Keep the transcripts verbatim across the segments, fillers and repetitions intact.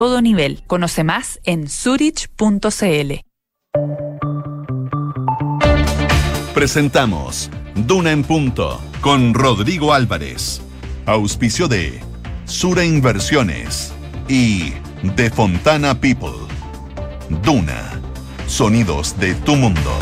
todo nivel. Conoce más en zurich punto c l. Presentamos Duna en Punto con Rodrigo Álvarez. Auspicio de Sura Inversiones y de Fontana People. Duna. Sonidos de tu mundo.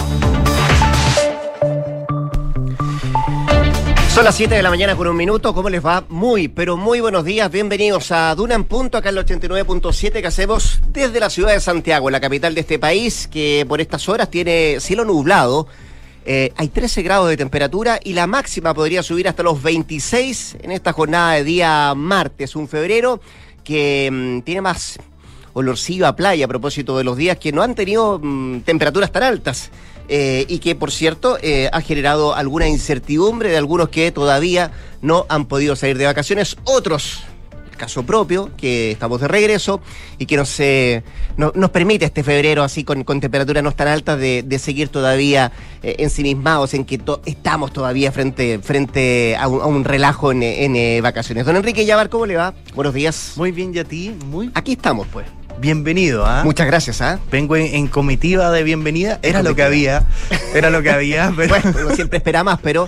Son las siete de la mañana con un minuto. ¿Cómo les va? Muy, pero muy buenos días. Bienvenidos a Duna en Punto, acá en el ochenta y nueve punto siete, que hacemos desde la ciudad de Santiago, la capital de este país, que por estas horas tiene cielo nublado. Eh, hay trece grados de temperatura y la máxima podría subir hasta los veintiséis en esta jornada de día martes, un febrero que mmm, tiene más olorcillo a playa a propósito de los días que no han tenido mmm, temperaturas tan altas. Eh, y que, por cierto, eh, ha generado alguna incertidumbre de algunos que todavía no han podido salir de vacaciones. Otros, el caso propio, que estamos de regreso y que nos, eh, no, nos permite este febrero así con, con temperaturas no tan altas de, de seguir todavía eh, ensimismados en que to- estamos todavía frente, frente a, un, a un relajo en, en eh, vacaciones. Don Enrique Yabar, ¿cómo le va? Buenos días. Muy bien, ¿y a ti? Muy Aquí estamos, pues. bienvenido, ¿ah? ¿eh? Muchas gracias, ¿ah? ¿eh? Vengo en, en comitiva de bienvenida. Era lo que había. Era lo que había. Pero... Bueno, uno siempre espera más, pero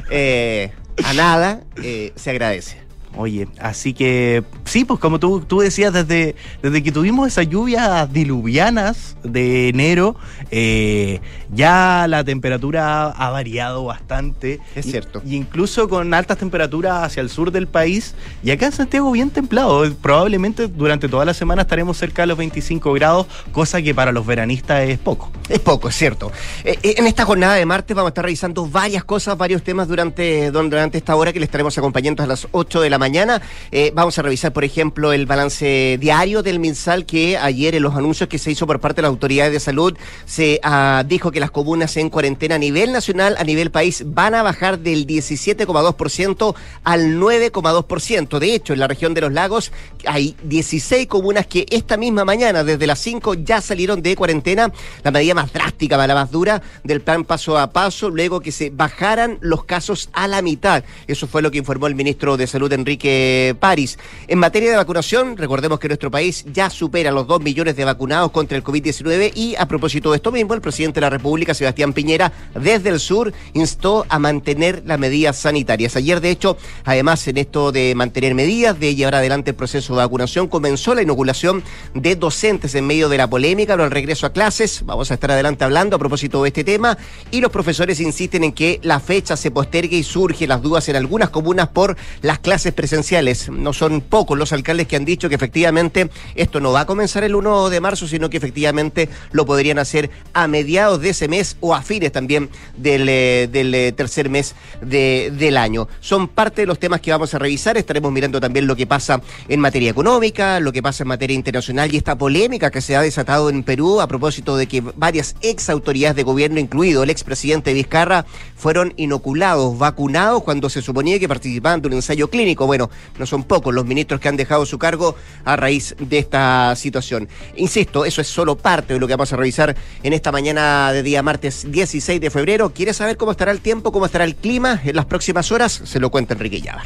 eh, a nada eh, se agradece. Oye, así que sí, pues como tú, tú decías, desde, desde que tuvimos esas lluvias diluvianas de enero, eh, ya la temperatura ha variado bastante. Es y, cierto. Y incluso con altas temperaturas hacia el sur del país, y acá en Santiago bien templado. Probablemente durante toda la semana estaremos cerca de los veinticinco grados, cosa que para los veranistas es poco. Es poco, es cierto. Eh, en esta jornada de martes vamos a estar revisando varias cosas, varios temas durante, durante esta hora que les estaremos acompañando a las ocho de la mañana. Mañana eh, vamos a revisar, por ejemplo, el balance diario del MinSal, que ayer en los anuncios que se hizo por parte de las autoridades de salud se uh, dijo que las comunas en cuarentena a nivel nacional, a nivel país, van a bajar del diecisiete coma dos por ciento al nueve coma dos por ciento. De hecho, en la región de los lagos hay dieciséis comunas que esta misma mañana, desde las cinco, ya salieron de cuarentena, la medida más drástica, la más dura del plan paso a paso, luego que se bajaran los casos a la mitad. Eso fue lo que informó el ministro de Salud, Enrique París. En materia de vacunación, recordemos que nuestro país ya supera los dos millones de vacunados contra el covid diecinueve y a propósito de esto mismo, el presidente de la República, Sebastián Piñera, desde el sur, instó a mantener las medidas sanitarias. Ayer, de hecho, además en esto de mantener medidas, de llevar adelante el proceso de vacunación, comenzó la inoculación de docentes en medio de la polémica, pero al regreso a clases, vamos a estar adelante hablando a propósito de este tema, y los profesores insisten en que la fecha se postergue y surgen las dudas en algunas comunas por las clases presenciales. Presenciales. No son pocos los alcaldes que han dicho que efectivamente esto no va a comenzar el primero de marzo, sino que efectivamente lo podrían hacer a mediados de ese mes o a fines también del, eh, del eh, tercer mes de, del año. Son parte de los temas que vamos a revisar. Estaremos mirando también lo que pasa en materia económica, lo que pasa en materia internacional y esta polémica que se ha desatado en Perú a propósito de que varias ex autoridades de gobierno, incluido el expresidente Vizcarra, fueron inoculados, vacunados cuando se suponía que participaban de un ensayo clínico. Bueno, no son pocos los ministros que han dejado su cargo a raíz de esta situación. Insisto, eso es solo parte de lo que vamos a revisar en esta mañana de día martes dieciséis de febrero. ¿Quieres saber cómo estará el tiempo, cómo estará el clima en las próximas horas? Se lo cuenta Enrique Yabar.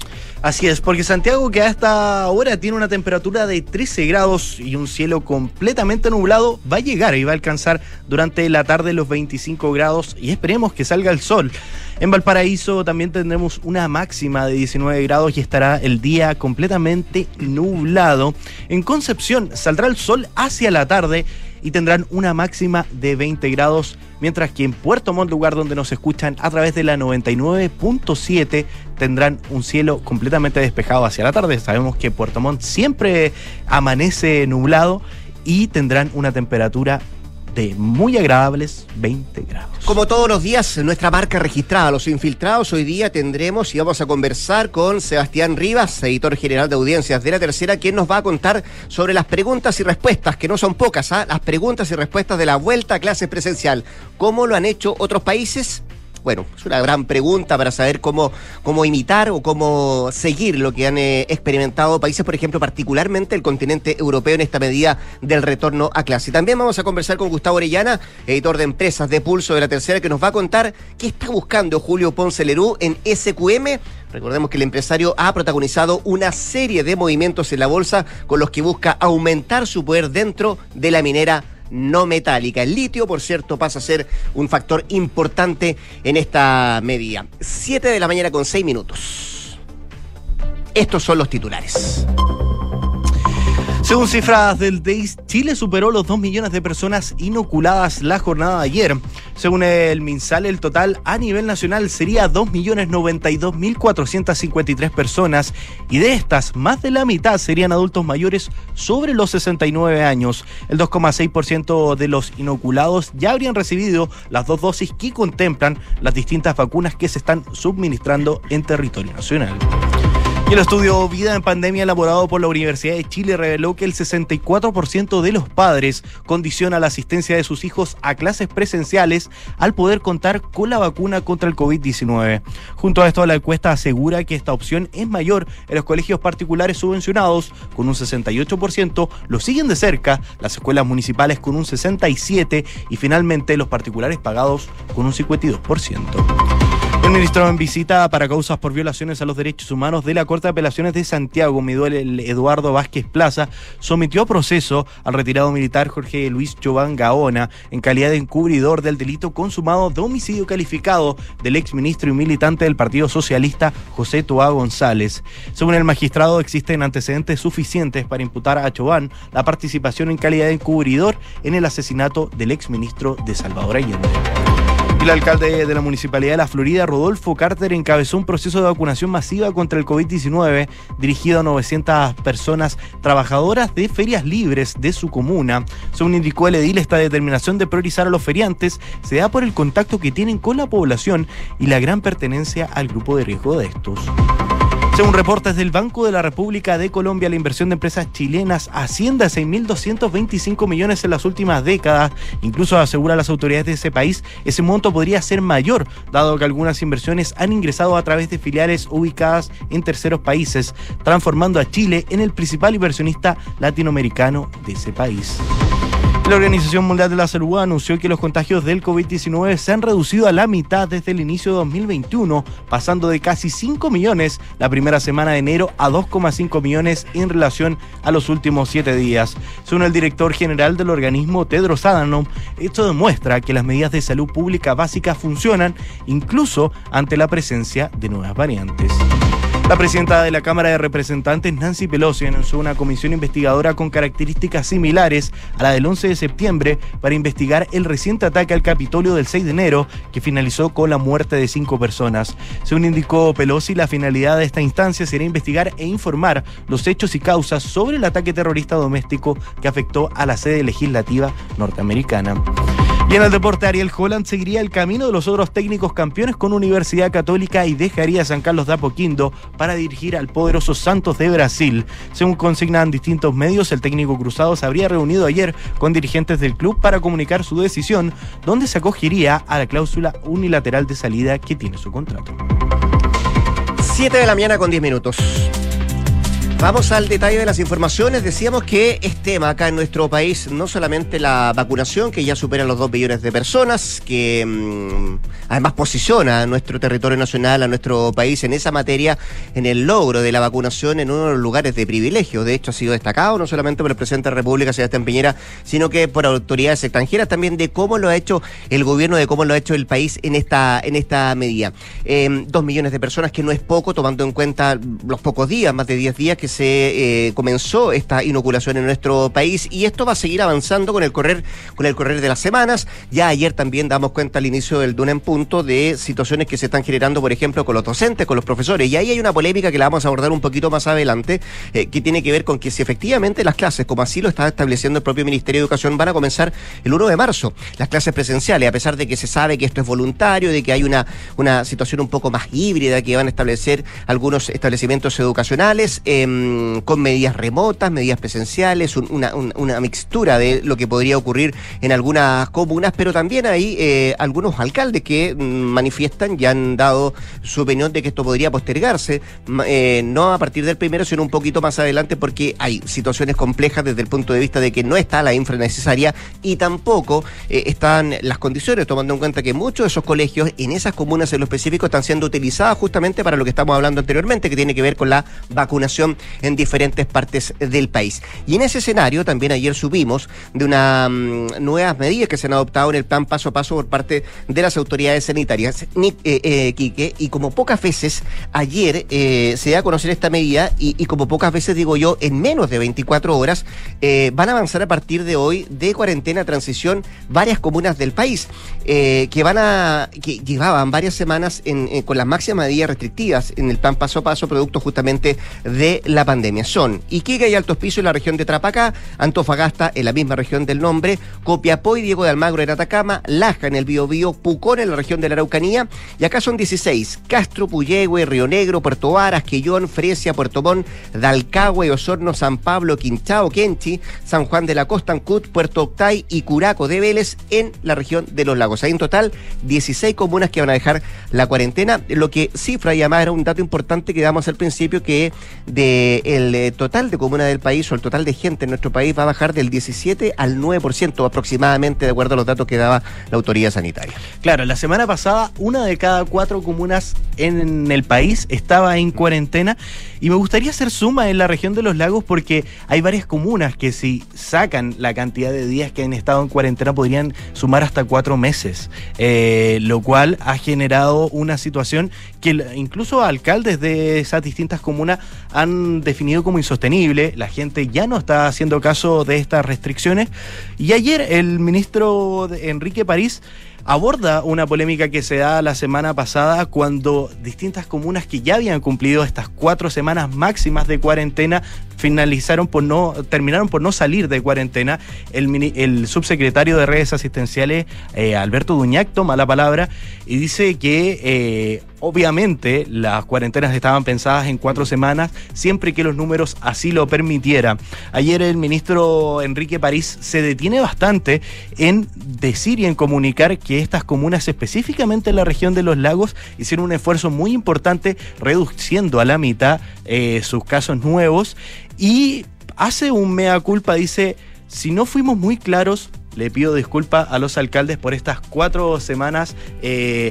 Así es, porque Santiago, que a esta hora tiene una temperatura de trece grados y un cielo completamente nublado, va a llegar y va a alcanzar durante la tarde los veinticinco grados y esperemos que salga el sol. En Valparaíso también tendremos una máxima de diecinueve grados y estará el día completamente nublado. En Concepción saldrá el sol hacia la tarde y tendrán una máxima de veinte grados, mientras que en Puerto Montt, lugar donde nos escuchan a través de la noventa y nueve punto siete, tendrán un cielo completamente despejado hacia la tarde. Sabemos que Puerto Montt siempre amanece nublado y tendrán una temperatura de muy agradables veinte grados. Como todos los días, nuestra marca registrada, Los Infiltrados. Hoy día tendremos y vamos a conversar con Sebastián Rivas, editor general de audiencias de La Tercera, quien nos va a contar sobre las preguntas y respuestas, que no son pocas, ¿eh? Las preguntas y respuestas de la vuelta a clases presencial. ¿Cómo lo han hecho otros países? Bueno, es una gran pregunta para saber cómo, cómo imitar o cómo seguir lo que han eh, experimentado países, por ejemplo, particularmente el continente europeo en esta medida del retorno a clase. También vamos a conversar con Gustavo Orellana, editor de Empresas de Pulso de La Tercera, que nos va a contar qué está buscando Julio Ponce Lerú en S Q M. Recordemos que el empresario ha protagonizado una serie de movimientos en la bolsa con los que busca aumentar su poder dentro de la minera no metálica. El litio, por cierto, pasa a ser un factor importante en esta medida. siete de la mañana con seis minutos. Estos son los titulares. Según cifras del D E I S, Chile superó los dos millones de personas inoculadas la jornada de ayer. Según el MinSal, el total a nivel nacional sería dos millones noventa y dos mil cuatrocientas cincuenta y tres personas, y de estas, más de la mitad serían adultos mayores sobre los sesenta y nueve años. El dos coma seis por ciento de los inoculados ya habrían recibido las dos dosis que contemplan las distintas vacunas que se están suministrando en territorio nacional. Y el estudio Vida en Pandemia elaborado por la Universidad de Chile reveló que el sesenta y cuatro por ciento de los padres condiciona la asistencia de sus hijos a clases presenciales al poder contar con la vacuna contra el covid diecinueve. Junto a esto, la encuesta asegura que esta opción es mayor en los colegios particulares subvencionados con un sesenta y ocho por ciento, lo siguen de cerca las escuelas municipales con un sesenta y siete por ciento y finalmente los particulares pagados con un cincuenta y dos por ciento. El ministro en visita para causas por violaciones a los derechos humanos de la Corte de Apelaciones de Santiago, Miguel Eduardo Vázquez Plaza, sometió a proceso al retirado militar Jorge Luis Jován Gaona en calidad de encubridor del delito consumado de homicidio calificado del exministro y militante del Partido Socialista José Toá González. Según el magistrado, existen antecedentes suficientes para imputar a Jován la participación en calidad de encubridor en el asesinato del exministro de Salvador Allende. El alcalde de la Municipalidad de La Florida, Rodolfo Carter, encabezó un proceso de vacunación masiva contra el covid diecinueve dirigido a novecientas personas trabajadoras de ferias libres de su comuna. Según indicó el edil, esta determinación de priorizar a los feriantes se da por el contacto que tienen con la población y la gran pertenencia al grupo de riesgo de estos. Según reportes del Banco de la República de Colombia, la inversión de empresas chilenas asciende a seis mil doscientos veinticinco millones en las últimas décadas. Incluso aseguran las autoridades de ese país, ese monto podría ser mayor, dado que algunas inversiones han ingresado a través de filiales ubicadas en terceros países, transformando a Chile en el principal inversionista latinoamericano de ese país. La Organización Mundial de la Salud anunció que los contagios del covid diecinueve se han reducido a la mitad desde el inicio de dos mil veintiuno, pasando de casi cinco millones la primera semana de enero a dos coma cinco millones en relación a los últimos siete días. Según el director general del organismo, Tedros Adhanom, esto demuestra que las medidas de salud pública básicas funcionan incluso ante la presencia de nuevas variantes. La presidenta de la Cámara de Representantes, Nancy Pelosi, anunció una comisión investigadora con características similares a la del once de septiembre para investigar el reciente ataque al Capitolio del seis de enero, que finalizó con la muerte de cinco personas. Según indicó Pelosi, la finalidad de esta instancia será investigar e informar los hechos y causas sobre el ataque terrorista doméstico que afectó a la sede legislativa norteamericana. Y en el deporte, Ariel Holland seguiría el camino de los otros técnicos campeones con Universidad Católica y dejaría San Carlos de Apoquindo para dirigir al poderoso Santos de Brasil. Según consignan distintos medios, el técnico cruzado se habría reunido ayer con dirigentes del club para comunicar su decisión, donde se acogería a la cláusula unilateral de salida que tiene su contrato. siete de la mañana con diez minutos. Vamos al detalle de las informaciones. Decíamos que es tema acá en nuestro país no solamente la vacunación, que ya supera los dos millones de personas, que mmm, además posiciona a nuestro territorio nacional, a nuestro país en esa materia, en el logro de la vacunación en uno de los lugares de privilegio. De hecho, ha sido destacado no solamente por el presidente de la República, Sebastián Piñera, sino que por autoridades extranjeras también, de cómo lo ha hecho el gobierno, de cómo lo ha hecho el país en esta, en esta medida. Eh, dos millones de personas, que no es poco, tomando en cuenta los pocos días, más de diez días que se eh, comenzó esta inoculación en nuestro país, y esto va a seguir avanzando con el correr con el correr de las semanas. Ya ayer también damos cuenta al inicio del Duna en Punto de situaciones que se están generando, por ejemplo, con los docentes, con los profesores, y ahí hay una polémica que la vamos a abordar un poquito más adelante, eh, que tiene que ver con que si efectivamente las clases, como así lo está estableciendo el propio Ministerio de Educación, van a comenzar el uno de marzo, las clases presenciales, a pesar de que se sabe que esto es voluntario, de que hay una, una situación un poco más híbrida que van a establecer algunos establecimientos educacionales. eh, eh, con medidas remotas, medidas presenciales, un, una, un, una mixtura de lo que podría ocurrir en algunas comunas, pero también hay eh, algunos alcaldes que mm, manifiestan y han dado su opinión de que esto podría postergarse, eh, no a partir del primero, sino un poquito más adelante, porque hay situaciones complejas desde el punto de vista de que no está la infra necesaria y tampoco eh, están las condiciones, tomando en cuenta que muchos de esos colegios en esas comunas en lo específico están siendo utilizadas justamente para lo que estamos hablando anteriormente, que tiene que ver con la vacunación en diferentes partes del país. Y en ese escenario también ayer subimos de unas um, nuevas medidas que se han adoptado en el plan paso a paso por parte de las autoridades sanitarias, ni, eh, eh, Quique, y como pocas veces ayer eh, se da a conocer esta medida y, y como pocas veces digo yo, en menos de veinticuatro horas eh, van a avanzar a partir de hoy de cuarentena transición varias comunas del país eh, que van a que llevaban varias semanas en, en, con las máximas medidas restrictivas en el plan paso a paso, producto justamente de la pandemia. Son Iquique y Alto Hospicio en la región de Tarapacá, Antofagasta en la misma región del nombre, Copiapó y Diego de Almagro en Atacama, Laja en el Biobío, Pucón en la región de la Araucanía, y acá son dieciséis: Castro, Puyehue, Río Negro, Puerto Varas, Quillón, Fresia, Puerto Montt, Dalcahue, Osorno, San Pablo, Quinchao, Quenchi, San Juan de la Costa, Ancud, Puerto Octay y Curaco de Vélez en la región de los Lagos. Hay en total dieciséis comunas que van a dejar la cuarentena, lo que cifra y además era un dato importante que damos al principio, que de el total de comunas del país o el total de gente en nuestro país va a bajar del diecisiete al nueve por ciento aproximadamente, de acuerdo a los datos que daba la autoridad sanitaria. Claro, la semana pasada una de cada cuatro comunas en el país estaba en cuarentena, y me gustaría hacer suma en la región de los Lagos porque hay varias comunas que si sacan la cantidad de días que han estado en cuarentena podrían sumar hasta cuatro meses, eh, lo cual ha generado una situación que incluso alcaldes de esas distintas comunas han definido como insostenible. La gente ya no está haciendo caso de estas restricciones, y ayer el ministro Enrique París aborda una polémica que se da la semana pasada cuando distintas comunas que ya habían cumplido estas cuatro semanas máximas de cuarentena finalizaron por no, terminaron por no salir de cuarentena. El, mini, el subsecretario de redes asistenciales, eh, Alberto Duñac, toma la palabra y dice que eh, obviamente las cuarentenas estaban pensadas en cuatro semanas, siempre que los números así lo permitieran. Ayer el ministro Enrique París se detiene bastante en decir y en comunicar que estas comunas, específicamente en la región de los Lagos, hicieron un esfuerzo muy importante reduciendo a la mitad eh, sus casos nuevos, y hace un mea culpa, dice: si no fuimos muy claros, le pido disculpas a los alcaldes por estas cuatro semanas eh,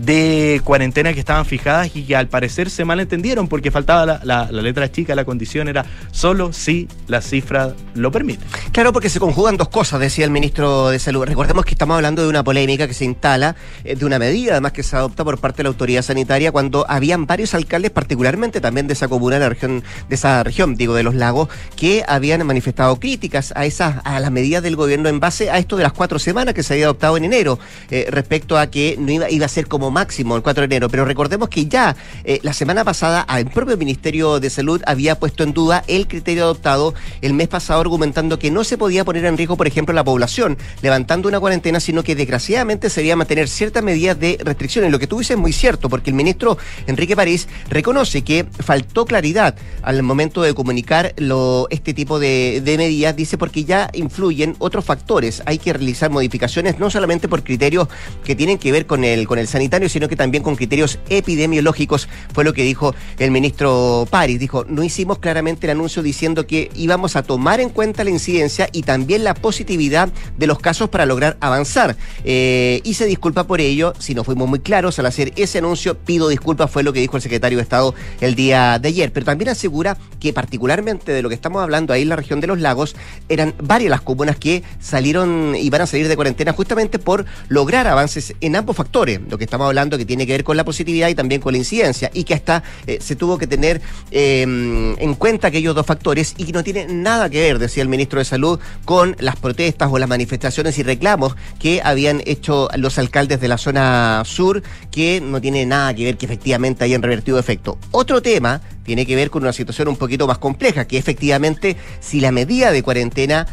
de cuarentena que estaban fijadas y que al parecer se malentendieron porque faltaba la, la, la letra chica. La condición era solo si la cifra lo permite. Claro, porque se conjugan dos cosas, decía el ministro de Salud. Recordemos que estamos hablando de una polémica que se instala, eh, de una medida además que se adopta por parte de la autoridad sanitaria cuando habían varios alcaldes, particularmente también de esa comuna, de la región, de esa región, digo, de los Lagos, que habían manifestado críticas a esas, a las medidas del gobierno en base a esto de las cuatro semanas que se había adoptado en enero, eh, respecto a que no iba, iba a ser como máximo el cuatro de enero, pero recordemos que ya eh, la semana pasada el propio Ministerio de Salud había puesto en duda el criterio adoptado el mes pasado, argumentando que no se podía poner en riesgo, por ejemplo, la población levantando una cuarentena, sino que desgraciadamente se debía mantener ciertas medidas de restricciones. Lo que tú dices es muy cierto, porque el ministro Enrique París reconoce que faltó claridad al momento de comunicar lo, este tipo de, de medidas, dice, porque ya influyen otros factores. Hay que realizar modificaciones no solamente por criterios que tienen que ver con el con el sanitario, sino que también con criterios epidemiológicos, fue lo que dijo el ministro París. Dijo: no hicimos claramente el anuncio diciendo que íbamos a tomar en cuenta la incidencia y también la positividad de los casos para lograr avanzar, eh, y se disculpa por ello si no fuimos muy claros al hacer ese anuncio. Pido disculpas, fue lo que dijo el secretario de Estado el día de ayer, pero también asegura que particularmente de lo que estamos hablando ahí en la región de los Lagos, eran varias las comunas que salieron y van a salir de cuarentena justamente por lograr avances en ambos factores, lo que estamos hablando que tiene que ver con la positividad y también con la incidencia, y que hasta eh, se tuvo que tener eh, en cuenta aquellos dos factores, y que no tiene nada que ver, decía el ministro de Salud, con las protestas o las manifestaciones y reclamos que habían hecho los alcaldes de la zona sur, que no tiene nada que ver que efectivamente hayan revertido efecto. Otro tema tiene que ver con una situación un poquito más compleja, que efectivamente si la medida de cuarentena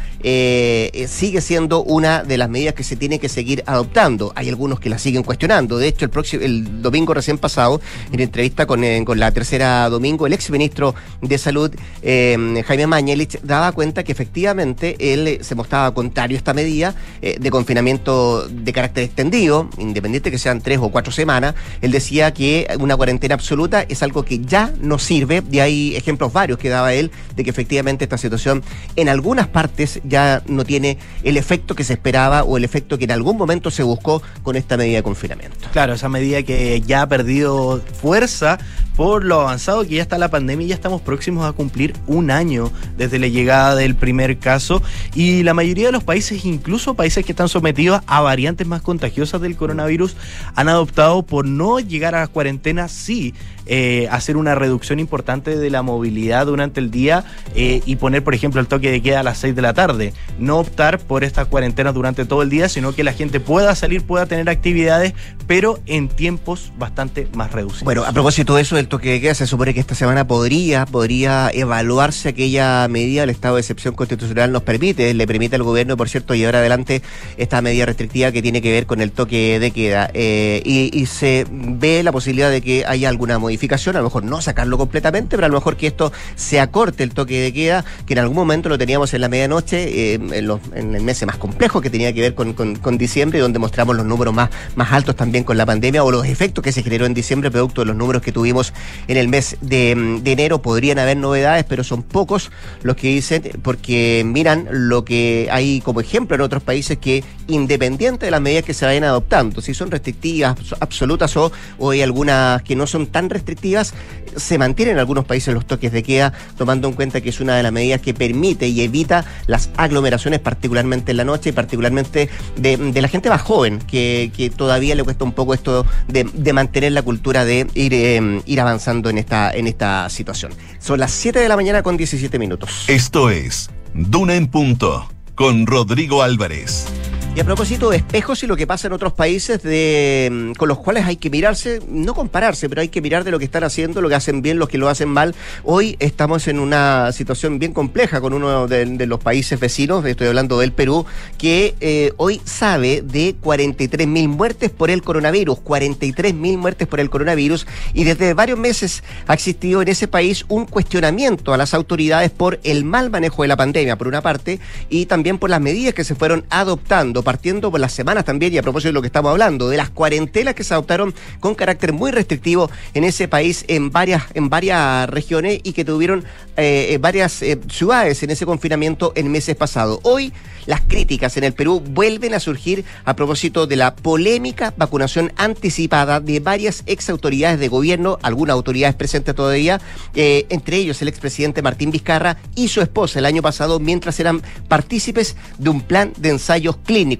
eh, sigue siendo una de las medidas que se tiene que seguir adoptando. Hay algunos que la siguen cuestionando. De hecho, el próximo, el domingo recién pasado, en entrevista con, eh, con la tercera domingo, el exministro de Salud, eh, Jaime Mañalich, daba cuenta que efectivamente él eh, se mostraba contrario a esta medida eh, de confinamiento de carácter extendido, independiente que sean tres o cuatro semanas. Él decía que una cuarentena absoluta es algo que ya no sirve, y hay ejemplos varios que daba él de que efectivamente esta situación en algunas partes ya no tiene el efecto que se esperaba o el efecto que en algún momento se buscó con esta medida de confinamiento. Claro, esa medida que ya ha perdido fuerza por lo avanzado que ya está la pandemia, y ya estamos próximos a cumplir un año desde la llegada del primer caso, y la mayoría de los países, incluso países que están sometidos a variantes más contagiosas del coronavirus, han adoptado por no llegar a la cuarentena, sí, eh, hacer una reducción importante de la movilidad durante el día eh, y poner, por ejemplo, el toque de queda a las seis de la tarde. No optar por estas cuarentenas durante todo el día, sino que la gente pueda salir, pueda tener actividades, pero en tiempos bastante más reducidos. Bueno, a propósito de eso, del toque de queda, se supone que esta semana podría, podría evaluarse aquella medida. El estado de excepción constitucional nos permite, le permite al gobierno, por cierto, llevar adelante esta medida restrictiva que tiene que ver con el toque de queda. Eh, y, y se ve la posibilidad de que haya alguna modificación, a lo mejor no sacarlo completamente, pero a lo mejor que esto se acorte el toque de queda, que en algún momento lo teníamos en la medianoche, eh, en, los, en el mes más complejo que tenía que ver con, con, con diciembre, donde mostramos los números más, más altos también con la pandemia, o los efectos que se generó en diciembre producto de los números que tuvimos en el mes de, de enero. Podrían haber novedades, pero son pocos los que dicen, porque miran lo que hay como ejemplo en otros países, que independiente de las medidas que se vayan adoptando, si son restrictivas, absolutas o, o hay algunas que no son tan restrictivas, se mantienen en algunos países los toques de queda, tomando en cuenta que es una de las medidas que permite y evita las aglomeraciones, particularmente en la noche y particularmente de, de la gente más joven, que, que todavía le cuesta un poco esto de, de mantener la cultura de ir, eh, ir avanzando en esta, en esta situación. Son las siete de la mañana con diecisiete minutos. Esto es Duna en Punto, con Rodrigo Álvarez. Y a propósito de espejos y lo que pasa en otros países de con los cuales hay que mirarse, no compararse, pero hay que mirar de lo que están haciendo, lo que hacen bien, los que lo hacen mal. Hoy estamos en una situación bien compleja con uno de, de los países vecinos, estoy hablando del Perú, que eh, hoy sabe de cuarenta y tres mil muertes por el coronavirus, cuarenta y tres mil muertes por el coronavirus, y desde varios meses ha existido en ese país un cuestionamiento a las autoridades por el mal manejo de la pandemia, por una parte, y también por las medidas que se fueron adoptando, partiendo por las semanas también, y a propósito de lo que estamos hablando, de las cuarentenas que se adoptaron con carácter muy restrictivo en ese país, en varias, en varias regiones, y que tuvieron eh, varias eh, ciudades en ese confinamiento en meses pasados. Hoy las críticas en el Perú vuelven a surgir a propósito de la polémica vacunación anticipada de varias ex autoridades de gobierno, algunas autoridades presentes todavía, eh, entre ellos el expresidente Martín Vizcarra y su esposa el año pasado, mientras eran partícipes de un plan de ensayos clínicos.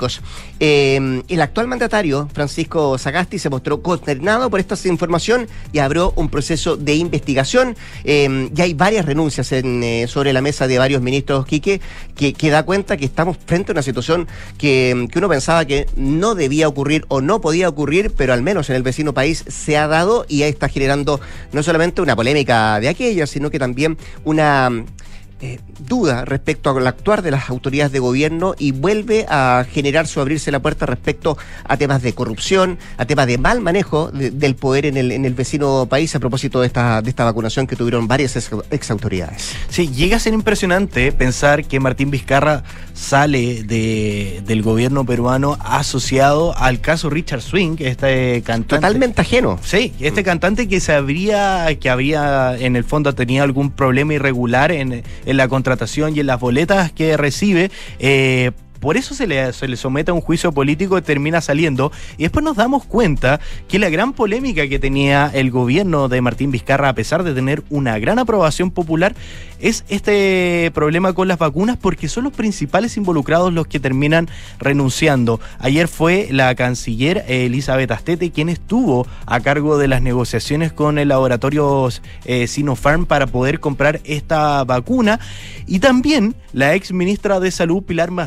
Eh, el actual mandatario, Francisco Sagasti, se mostró consternado por esta información y abrió un proceso de investigación. Eh, ya hay varias renuncias en, eh, sobre la mesa de varios ministros, Quique, que, que da cuenta que estamos frente a una situación que, que uno pensaba que no debía ocurrir o no podía ocurrir, pero al menos en el vecino país se ha dado, y ahí está generando no solamente una polémica de aquella, sino que también una Eh, duda respecto al actuar de las autoridades de gobierno, y vuelve a generarse o abrirse la puerta respecto a temas de corrupción, a temas de mal manejo de, del poder en el, en el vecino país, a propósito de esta, de esta vacunación que tuvieron varias ex, ex autoridades. Sí, llega a ser impresionante pensar que Martín Vizcarra sale de, del gobierno peruano asociado al caso Richard Swing, este cantante. Totalmente ajeno. Sí, este cantante que se habría, que habría en el fondo tenido algún problema irregular en, en la contratación y en las boletas que recibe. eh, Por eso se le, se le somete a un juicio político y termina saliendo. Y después nos damos cuenta que la gran polémica que tenía el gobierno de Martín Vizcarra, a pesar de tener una gran aprobación popular, es este problema con las vacunas, porque son los principales involucrados los que terminan renunciando. Ayer fue la canciller Elizabeth Astete quien estuvo a cargo de las negociaciones con el laboratorio eh, Sinopharm para poder comprar esta vacuna. Y también la ex ministra de Salud, Pilar Macetti, que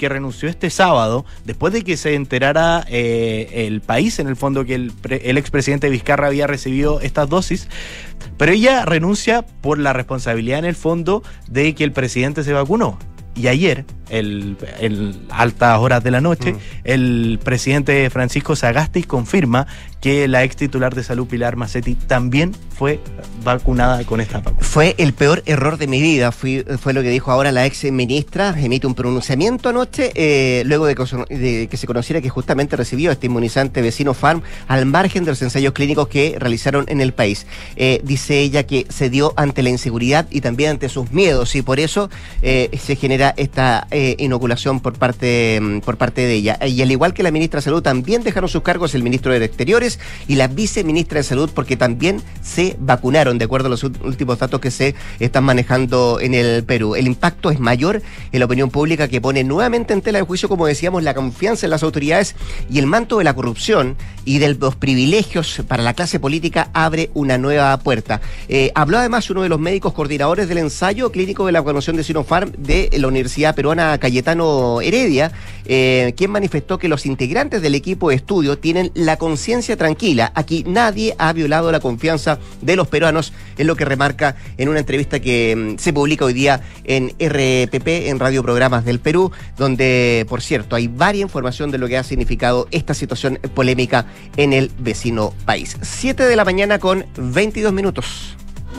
que renunció este sábado, después de que se enterara eh, el país, en el fondo, que el, el expresidente Vizcarra había recibido estas dosis. Pero ella renuncia por la responsabilidad, en el fondo, de que el presidente se vacunó. Y ayer, en altas horas de la noche, mm. el presidente Francisco Sagasti confirma que la ex titular de salud, Pilar Macetti, también fue vacunada con esta vacuna. Fue el peor error de mi vida, fue, fue lo que dijo ahora la ex ministra. Emite un pronunciamiento anoche, eh, luego de que, de que se conociera que justamente recibió este inmunizante Vecino Farm al margen de los ensayos clínicos que realizaron en el país. Eh, dice ella que se dio ante la inseguridad y también ante sus miedos, y por eso eh, se genera esta eh, inoculación por parte, por parte de ella. Y al igual que la ministra de Salud, también dejaron sus cargos el ministro de Exteriores y la viceministra de Salud, porque también se vacunaron, de acuerdo a los últimos datos que se están manejando en el Perú. El impacto es mayor en la opinión pública, que pone nuevamente en tela de juicio, como decíamos, la confianza en las autoridades, y el manto de la corrupción y de los privilegios para la clase política abre una nueva puerta. Eh, habló además uno de los médicos coordinadores del ensayo clínico de la vacunación de Sinopharm de la Universidad Peruana Cayetano Heredia, eh, quien manifestó que los integrantes del equipo de estudio tienen la conciencia tranquila. Aquí nadie ha violado la confianza de los peruanos, es lo que remarca en una entrevista que mm, se publica hoy día en R P P, en Radio Programas del Perú, donde, por cierto, hay varia información de lo que ha significado esta situación polémica en el vecino país. siete de la mañana con veintidós minutos.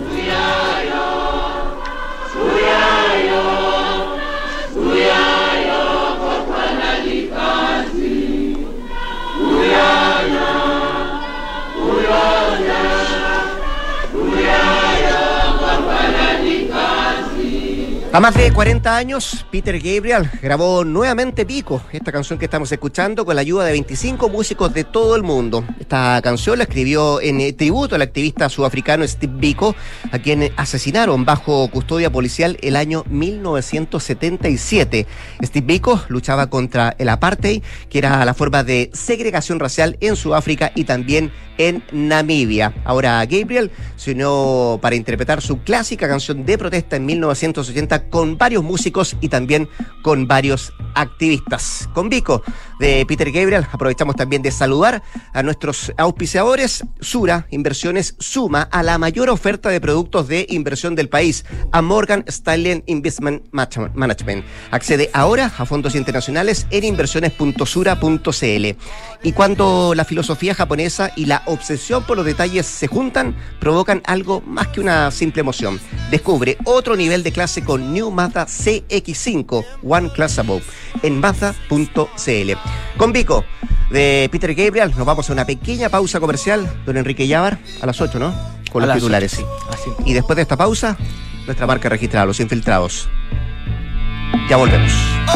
A más de cuarenta años, Peter Gabriel grabó nuevamente Biko, esta canción que estamos escuchando, con la ayuda de veinticinco músicos de todo el mundo. Esta canción la escribió en tributo al activista sudafricano Steve Biko, a quien asesinaron bajo custodia policial el año mil novecientos setenta y siete. Steve Biko luchaba contra el apartheid, que era la forma de segregación racial en Sudáfrica y también en Namibia. Ahora Gabriel se unió para interpretar su clásica canción de protesta en mil novecientos ochenta con varios músicos y también con varios activistas. Con Biko de Peter Gabriel aprovechamos también de saludar a nuestros auspiciadores. Sura Inversiones suma a la mayor oferta de productos de inversión del país, a Morgan Stanley Investment Management. Accede ahora a fondos internacionales en inversiones punto sura punto c l. Y cuando la filosofía japonesa y la obsesión por los detalles se juntan, provocan algo más que una simple emoción. Descubre otro nivel de clase con New Mazda C X cinco, One Class Above, en mazda punto c l. Con Biko de Peter Gabriel nos vamos a una pequeña pausa comercial. Don Enrique Llávar, a las ocho, ¿no? Con a los titulares. ocho, sí. Así. Y después de esta pausa, nuestra marca registrada, Los Infiltrados. Ya volvemos.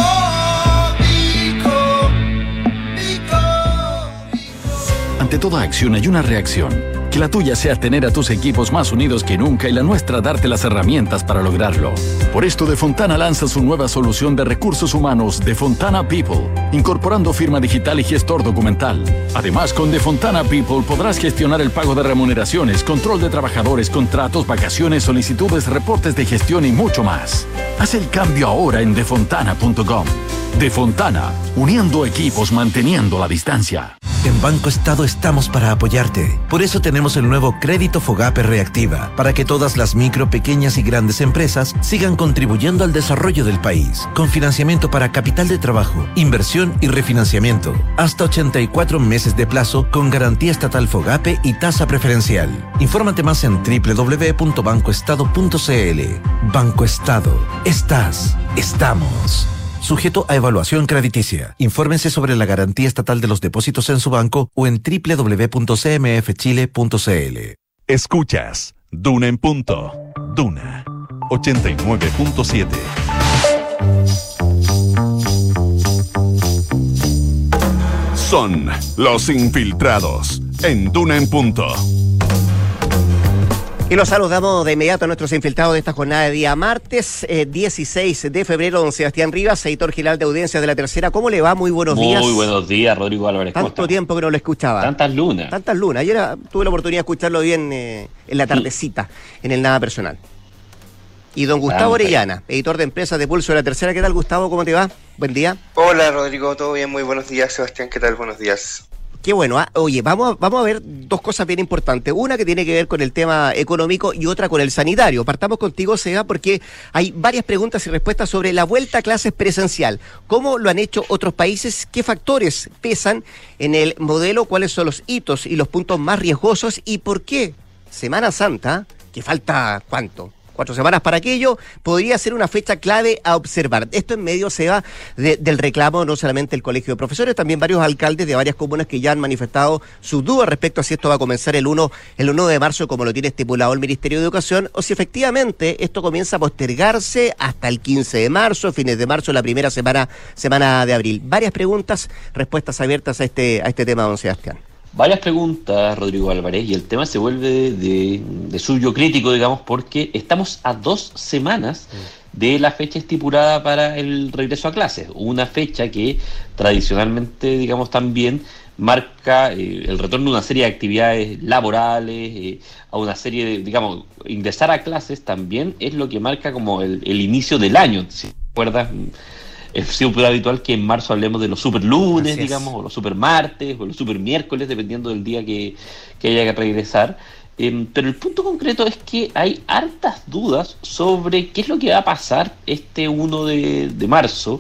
Ante toda acción hay una reacción. Que la tuya sea tener a tus equipos más unidos que nunca y la nuestra darte las herramientas para lograrlo. Por esto, De Fontana lanza su nueva solución de recursos humanos, De Fontana People, incorporando firma digital y gestor documental. Además, con De Fontana People podrás gestionar el pago de remuneraciones, control de trabajadores, contratos, vacaciones, solicitudes, reportes de gestión y mucho más. Haz el cambio ahora en de fontana punto com. De Fontana, uniendo equipos, manteniendo la distancia. En Banco Estado estamos para apoyarte. Por eso tenemos el nuevo Crédito Fogape Reactiva, para que todas las micro, pequeñas y grandes empresas sigan contribuyendo al desarrollo del país, con financiamiento para capital de trabajo, inversión y refinanciamiento. Hasta ochenta y cuatro meses de plazo, con garantía estatal Fogape y tasa preferencial. Infórmate más en doble u doble u doble u punto banco estado punto c l. Banco Estado. Estás. Estamos. Sujeto a evaluación crediticia. Infórmense sobre la garantía estatal de los depósitos en su banco o en doble u doble u doble u punto c m f chile punto c l. Escuchas Duna en Punto. Duna ochenta y nueve punto siete. Son Los Infiltrados en Duna en Punto. Y los saludamos de inmediato a nuestros infiltrados de esta jornada de día martes, eh, dieciséis de febrero, don Sebastián Rivas, editor general de audiencias de La Tercera. ¿Cómo le va? Muy buenos Muy días. Muy buenos días, Rodrigo Álvarez. Tanto tiempo que no lo escuchaba. Tantas lunas. Tantas lunas. Ayer tuve la oportunidad de escucharlo bien eh, en la tardecita, en el Nada Personal. Y don Gustavo Vamos, Orellana, editor de Empresas de Pulso de la Tercera. ¿Qué tal, Gustavo? ¿Cómo te va? Buen día. Hola, Rodrigo, ¿todo bien? Muy buenos días. Sebastián, ¿qué tal? Buenos días. Qué bueno. ¿ah? Oye, vamos a, vamos a ver dos cosas bien importantes. Una que tiene que ver con el tema económico y otra con el sanitario. Partamos contigo, Seba, porque hay varias preguntas y respuestas sobre la vuelta a clases presencial. ¿Cómo lo han hecho otros países? ¿Qué factores pesan en el modelo? ¿Cuáles son los hitos y los puntos más riesgosos? ¿Y por qué Semana Santa, que falta cuánto? Cuatro semanas para aquello, podría ser una fecha clave a observar. Esto en medio se va de, del reclamo no solamente el Colegio de Profesores, también varios alcaldes de varias comunas que ya han manifestado sus dudas respecto a si esto va a comenzar el uno, el uno de marzo como lo tiene estipulado el Ministerio de Educación, o si efectivamente esto comienza a postergarse hasta el quince de marzo, fines de marzo, la primera semana, semana de abril. Varias preguntas, respuestas abiertas a este, a este tema, don Sebastián. Varias preguntas, Rodrigo Álvarez, y el tema se vuelve de, de suyo crítico, digamos, porque estamos a dos semanas de la fecha estipulada para el regreso a clases. Una fecha que tradicionalmente, digamos, también marca eh, el retorno de una serie de actividades laborales, eh, a una serie de, digamos, ingresar a clases también es lo que marca como el, el inicio del año. Si te acuerdas, es siempre habitual que en marzo hablemos de los super lunes, digamos, o los super martes, o los super miércoles, dependiendo del día que, que haya que regresar. Eh, pero el punto concreto es que hay hartas dudas sobre qué es lo que va a pasar este uno de, de marzo,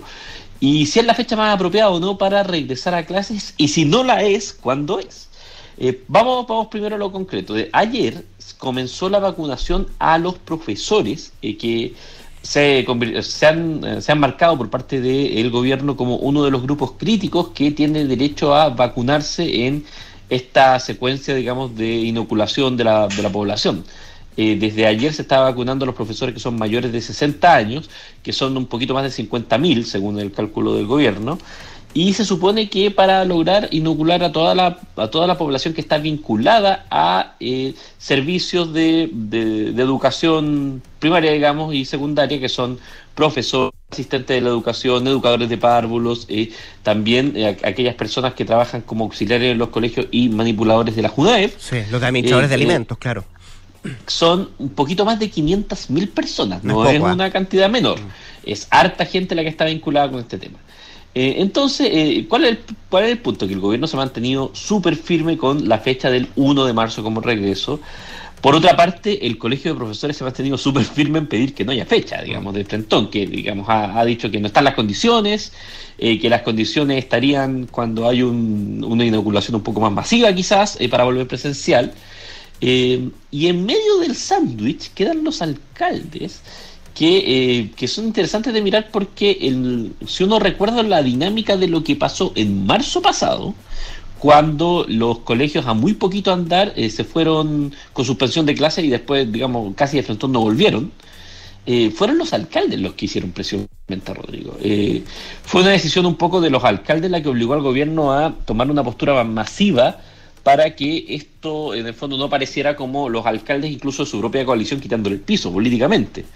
y si es la fecha más apropiada o no para regresar a clases, y si no la es, ¿cuándo es? Eh, vamos, vamos primero a lo concreto. De, ayer comenzó la vacunación a los profesores eh, que Se, se, han, se han marcado por parte del gobierno como uno de los grupos críticos que tiene derecho a vacunarse en esta secuencia, digamos, de inoculación de la, de la población. Eh, desde ayer se está vacunando a los profesores que son mayores de sesenta años, que son un poquito más de cincuenta mil, según el cálculo del gobierno, y se supone que para lograr inocular a toda la, a toda la población que está vinculada a eh, servicios de, de, de educación primaria, digamos, y secundaria, que son profesores, asistentes de la educación, educadores de párvulos, eh, también eh, aquellas personas que trabajan como auxiliares en los colegios y manipuladores de la JUNAEF. Sí, los administradores eh, de alimentos, eh, claro. Son un poquito más de quinientas mil personas, no, no es, es poco, una cantidad menor, es harta gente la que está vinculada con este tema. Eh, entonces, eh, ¿cuál, es el, ¿cuál es el punto? Que el gobierno se ha mantenido súper firme con la fecha del uno de marzo como regreso. Por otra parte, el Colegio de Profesores se ha mantenido súper firme en pedir que no haya fecha, digamos, de frentón, que digamos ha, ha dicho que no están las condiciones, eh, que las condiciones estarían cuando hay un, una inoculación un poco más masiva quizás, eh, para volver presencial. Eh, y en medio del sándwich quedan los alcaldes, que, eh, que son interesantes de mirar porque el, si uno recuerda la dinámica de lo que pasó en marzo pasado, cuando los colegios a muy poquito andar eh, se fueron con suspensión de clases y después, digamos, casi de frente no volvieron, eh, fueron los alcaldes los que hicieron presión, Rodrigo. Eh, fue una decisión un poco de los alcaldes la que obligó al gobierno a tomar una postura masiva para que esto, en el fondo, no pareciera como los alcaldes, incluso de su propia coalición, quitándole el piso políticamente.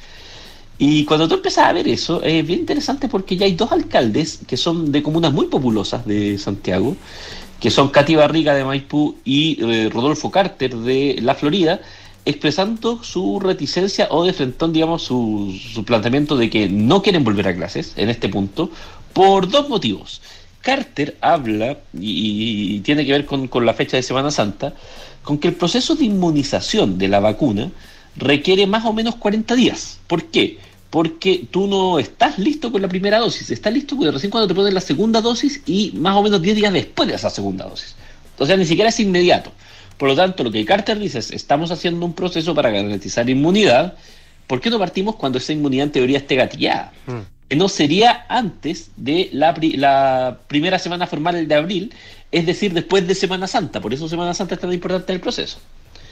Y cuando tú empiezas a ver eso, es bien interesante porque ya hay dos alcaldes que son de comunas muy populosas de Santiago, que son Katy Barriga de Maipú y eh, Rodolfo Carter de la Florida, expresando su reticencia o de frentón, digamos, su, su planteamiento de que no quieren volver a clases en este punto, por dos motivos. Carter habla, y, y tiene que ver con, con la fecha de Semana Santa, con que el proceso de inmunización de la vacuna requiere más o menos cuarenta días. ¿Por qué? Porque tú no estás listo con la primera dosis, estás listo recién cuando te ponen la segunda dosis y más o menos diez días después de esa segunda dosis. O sea, ni siquiera es inmediato. Por lo tanto, lo que Carter dice es, estamos haciendo un proceso para garantizar inmunidad. ¿Por qué no partimos cuando esa inmunidad en teoría esté gatillada? Mm. Que no sería antes de la, pri- la primera semana formal de abril, es decir, después de Semana Santa. Por eso Semana Santa es tan importante en el proceso.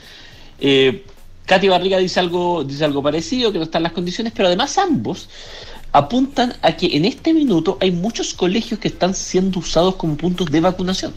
Eh... Katy Barriga dice algo, dice algo parecido, que no están las condiciones, pero además ambos apuntan a que en este minuto hay muchos colegios que están siendo usados como puntos de vacunación.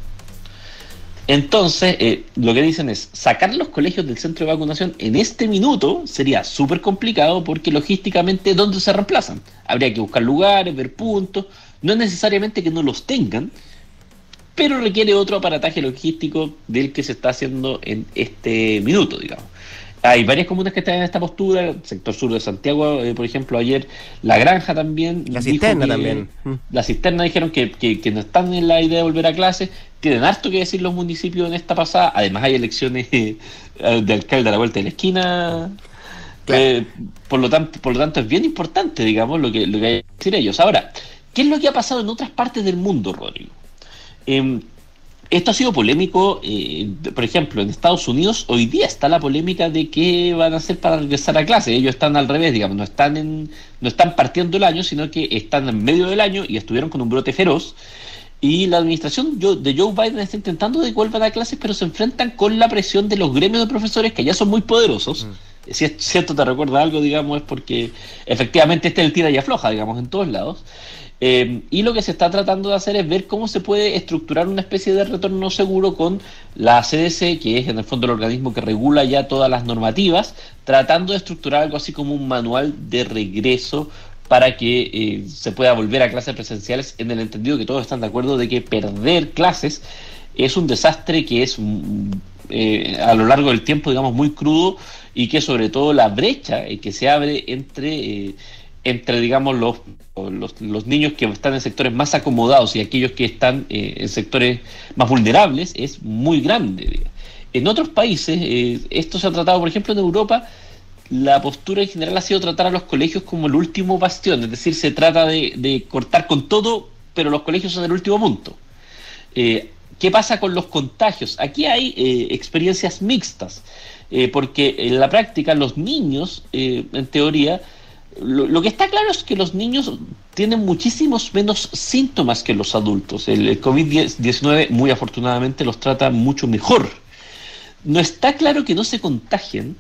Entonces, eh, lo que dicen es, sacar los colegios del centro de vacunación en este minuto sería súper complicado porque logísticamente, ¿dónde se reemplazan? Habría que buscar lugares, ver puntos, no es necesariamente que no los tengan, pero requiere otro aparataje logístico del que se está haciendo en este minuto, digamos. Hay varias comunas que están en esta postura, el sector sur de Santiago, eh, por ejemplo, ayer La Granja también. La Cisterna que, también. La Cisterna dijeron que, que, que no están en la idea de volver a clases. Tienen harto que decir los municipios en esta pasada. Además hay elecciones eh, de alcalde a la vuelta de la esquina. Claro. Eh, por lo tanto, por lo tanto es bien importante, digamos, lo que, lo que hay que decir ellos. Ahora, ¿qué es lo que ha pasado en otras partes del mundo, Rodrigo? Eh, Esto ha sido polémico, eh, por ejemplo, en Estados Unidos hoy día está la polémica de qué van a hacer para regresar a clase. Ellos están al revés, digamos, no están en, no están partiendo el año, sino que están en medio del año y estuvieron con un brote feroz. Y la administración de Joe Biden está intentando de que vuelvan a clases, pero se enfrentan con la presión de los gremios de profesores, que ya son muy poderosos. Mm. Si es cierto, te recuerda algo, digamos, es porque efectivamente este es el tira y afloja, digamos, en todos lados. Eh, y lo que se está tratando de hacer es ver cómo se puede estructurar una especie de retorno seguro con la C D C, que es en el fondo el organismo que regula ya todas las normativas, tratando de estructurar algo así como un manual de regreso para que eh, se pueda volver a clases presenciales, en el entendido que todos están de acuerdo de que perder clases es un desastre que es eh, a lo largo del tiempo, digamos, muy crudo, y que sobre todo la brecha eh, que se abre entre... Eh, entre, digamos, los, los los niños que están en sectores más acomodados y aquellos que están eh, en sectores más vulnerables es muy grande. En otros países, eh, esto se ha tratado, por ejemplo, en Europa, la postura en general ha sido tratar a los colegios como el último bastión, es decir, se trata de, de cortar con todo, pero los colegios son el último punto. Eh, ¿Qué pasa con los contagios? Aquí hay eh, experiencias mixtas, eh, porque en la práctica los niños, eh, en teoría, Lo, lo que está claro es que los niños tienen muchísimos menos síntomas que los adultos. El, el COVID diecinueve, muy afortunadamente, los trata mucho mejor. No está claro que no se contagien,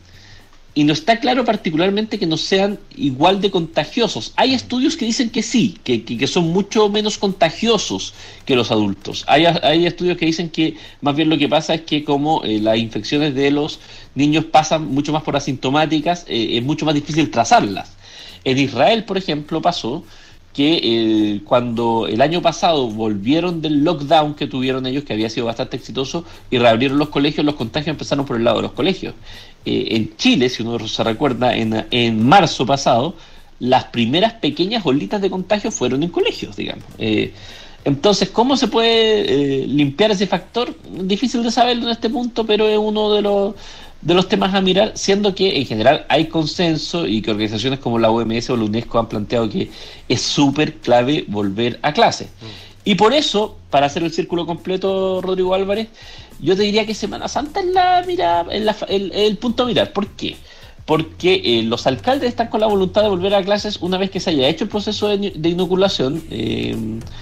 y no está claro particularmente que no sean igual de contagiosos. Hay estudios que dicen que sí, que, que, que son mucho menos contagiosos que los adultos. Hay, hay estudios que dicen que más bien lo que pasa es que como eh, las infecciones de los niños pasan mucho más por asintomáticas, eh, es mucho más difícil trazarlas. En Israel, por ejemplo, pasó que eh, cuando el año pasado volvieron del lockdown que tuvieron ellos, que había sido bastante exitoso, y reabrieron los colegios, los contagios empezaron por el lado de los colegios. Eh, en Chile, si uno se recuerda, en, en marzo pasado, las primeras pequeñas olitas de contagio fueron en colegios, digamos. Eh, entonces, ¿cómo se puede eh, limpiar ese factor? Difícil de saberlo en este punto, pero es uno de los... de los temas a mirar, siendo que en general hay consenso y que organizaciones como la O M S o la UNESCO han planteado que es súper clave volver a clase. Mm. Y por eso, para hacer el círculo completo, Rodrigo Álvarez, yo te diría que Semana Santa es la mira, es la, el, el punto a mirar. ¿Por qué? Porque eh, los alcaldes están con la voluntad de volver a clases una vez que se haya hecho el proceso de, de inoculación, eh,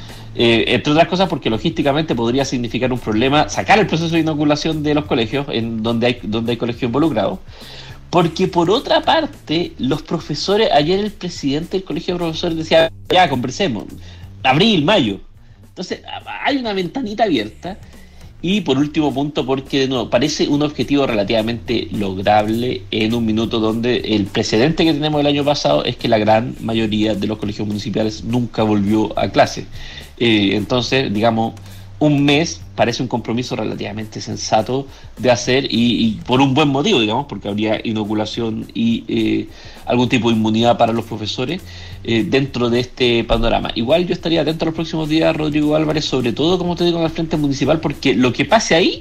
Eh, entre otras cosas porque logísticamente podría significar un problema sacar el proceso de inoculación de los colegios en donde hay donde hay colegios involucrados, porque por otra parte los profesores, ayer el presidente del colegio de profesores decía, ya conversemos, abril, mayo, entonces hay una ventanita abierta. Y por último punto, porque de nuevo parece un objetivo relativamente lograble en un minuto donde el precedente que tenemos el año pasado es que la gran mayoría de los colegios municipales nunca volvió a clase. Eh, entonces, digamos, un mes parece un compromiso relativamente sensato de hacer, y, y por un buen motivo, digamos, porque habría inoculación y eh, algún tipo de inmunidad para los profesores eh, dentro de este panorama. Igual yo estaría atento a los próximos días, Rodrigo Álvarez, sobre todo, como te digo, en el frente municipal, porque lo que pase ahí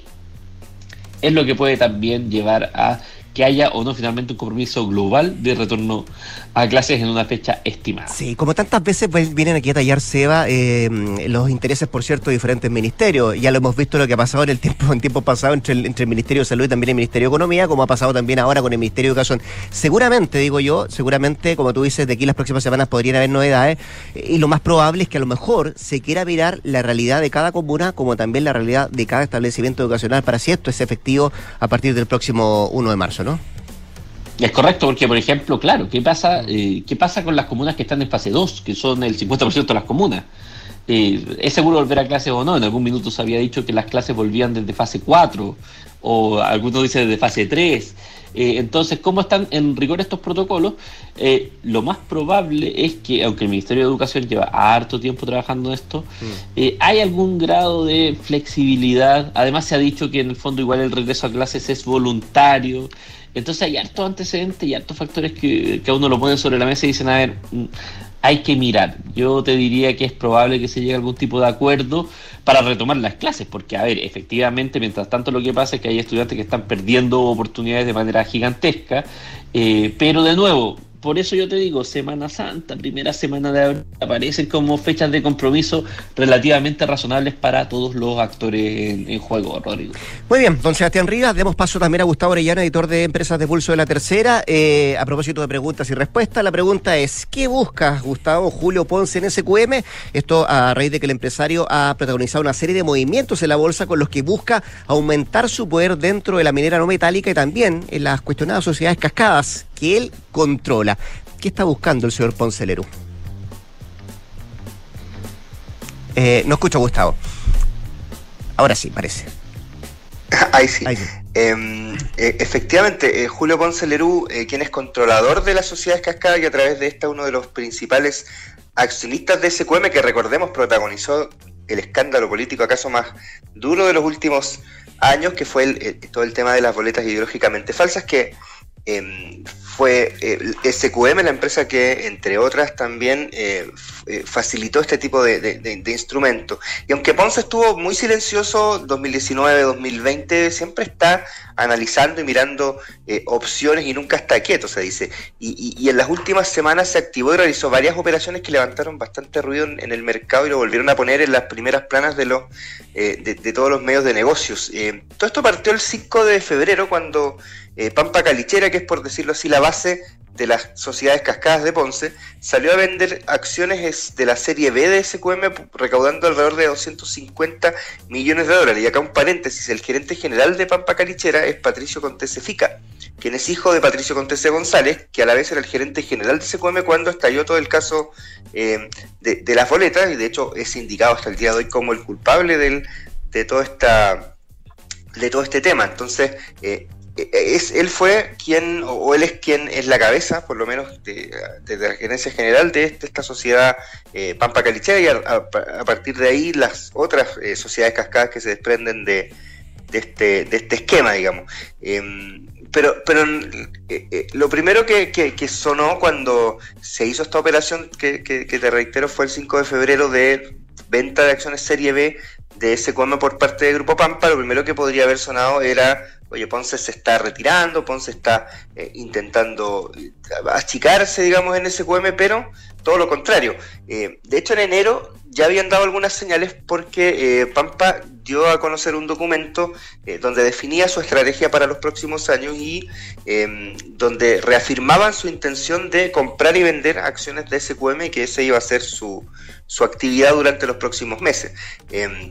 es lo que puede también llevar a que haya o no finalmente un compromiso global de retorno a clases en una fecha estimada. Sí, como tantas veces pues, vienen aquí a tallar, Seba, eh, los intereses, por cierto, de diferentes ministerios. Ya lo hemos visto lo que ha pasado en el tiempo en tiempo pasado entre el, entre el Ministerio de Salud y también el Ministerio de Economía, como ha pasado también ahora con el Ministerio de Educación. Seguramente, digo yo, seguramente, como tú dices, de aquí las próximas semanas podrían haber novedades, eh, y lo más probable es que a lo mejor se quiera mirar la realidad de cada comuna, como también la realidad de cada establecimiento educacional, para si esto es efectivo a partir del próximo uno de marzo, ¿no? Es correcto, porque, por ejemplo, claro, ¿qué pasa eh, qué pasa con las comunas que están en fase dos, que son el cincuenta por ciento de las comunas? Eh, ¿Es seguro volver a clases o no? En algún minuto se había dicho que las clases volvían desde fase cuatro, o algunos dicen desde fase tres. Eh, entonces, ¿cómo están en rigor estos protocolos? Eh, lo más probable es que, aunque el Ministerio de Educación lleva harto tiempo trabajando en esto, mm. eh, hay algún grado de flexibilidad. Además, se ha dicho que en el fondo igual el regreso a clases es voluntario. Entonces hay hartos antecedentes y hartos factores que, que a uno lo ponen sobre la mesa y dicen, a ver, hay que mirar. Yo te diría que es probable que se llegue a algún tipo de acuerdo para retomar las clases, porque, a ver, efectivamente, mientras tanto lo que pasa es que hay estudiantes que están perdiendo oportunidades de manera gigantesca, eh, pero de nuevo, por eso yo te digo, Semana Santa, primera semana de abril, aparecen como fechas de compromiso relativamente razonables para todos los actores en, en juego, Rodrigo. Muy bien, don Sebastián Rivas, demos paso también a Gustavo Orellana, editor de Empresas de Pulso de La Tercera. Eh, a propósito de preguntas y respuestas, la pregunta es, ¿qué busca Gustavo Julio Ponce en S Q M? Esto a raíz de que el empresario ha protagonizado una serie de movimientos en la bolsa con los que busca aumentar su poder dentro de la minera no metálica y también en las cuestionadas sociedades cascadas que él controla. ¿Qué está buscando el señor Ponce Lerú? Eh, no escucho a Gustavo. Ahora sí, parece. Ahí sí. Ahí sí. Eh, eh, efectivamente, eh, Julio Ponce Lerú, eh, quien es controlador de las sociedades cascadas y a través de esta uno de los principales accionistas de S Q M, que recordemos protagonizó el escándalo político acaso más duro de los últimos años, que fue el, el, todo el tema de las boletas ideológicamente falsas, que eh, fue eh, S Q M, la empresa que, entre otras, también eh, eh, facilitó este tipo de, de, de, de instrumentos. Y aunque Ponce estuvo muy silencioso dos mil diecinueve, dos mil veinte, siempre está analizando y mirando eh, opciones y nunca está quieto, se dice. Y, y, y en las últimas semanas se activó y realizó varias operaciones que levantaron bastante ruido en, en el mercado y lo volvieron a poner en las primeras planas de, los, eh, de, de todos los medios de negocios. Eh, todo esto partió el cinco de febrero cuando eh, Pampa Calichera, que es por decirlo así la base de las sociedades cascadas de Ponce, salió a vender acciones de la serie B de S Q M recaudando alrededor de doscientos cincuenta millones de dólares. Y acá un paréntesis, el gerente general de Pampa Calichera es Patricio Contese Fica, quien es hijo de Patricio Contese González, que a la vez era el gerente general de S Q M cuando estalló todo el caso eh, de, de las boletas, y de hecho es indicado hasta el día de hoy como el culpable del, de, todo esta, de todo este tema. Entonces, eh, Es, él fue quien, o él es quien es la cabeza, por lo menos, de, de la gerencia general de, de esta sociedad eh, Pampa Calichera, y a, a, a partir de ahí las otras eh, sociedades cascadas que se desprenden de, de, este, de este esquema, digamos. Eh, pero pero eh, eh, lo primero que, que, que sonó cuando se hizo esta operación, que, que, que te reitero, fue el cinco de febrero de venta de acciones serie B de S Q M por parte del Grupo Pampa. Lo primero que podría haber sonado era: oye, Ponce se está retirando, Ponce está eh, intentando achicarse, digamos, en S Q M, pero todo lo contrario. Eh, de hecho, en enero ya habían dado algunas señales porque eh, Pampa dio a conocer un documento eh, donde definía su estrategia para los próximos años y eh, donde reafirmaban su intención de comprar y vender acciones de S Q M y que esa iba a ser su, su actividad durante los próximos meses. Eh,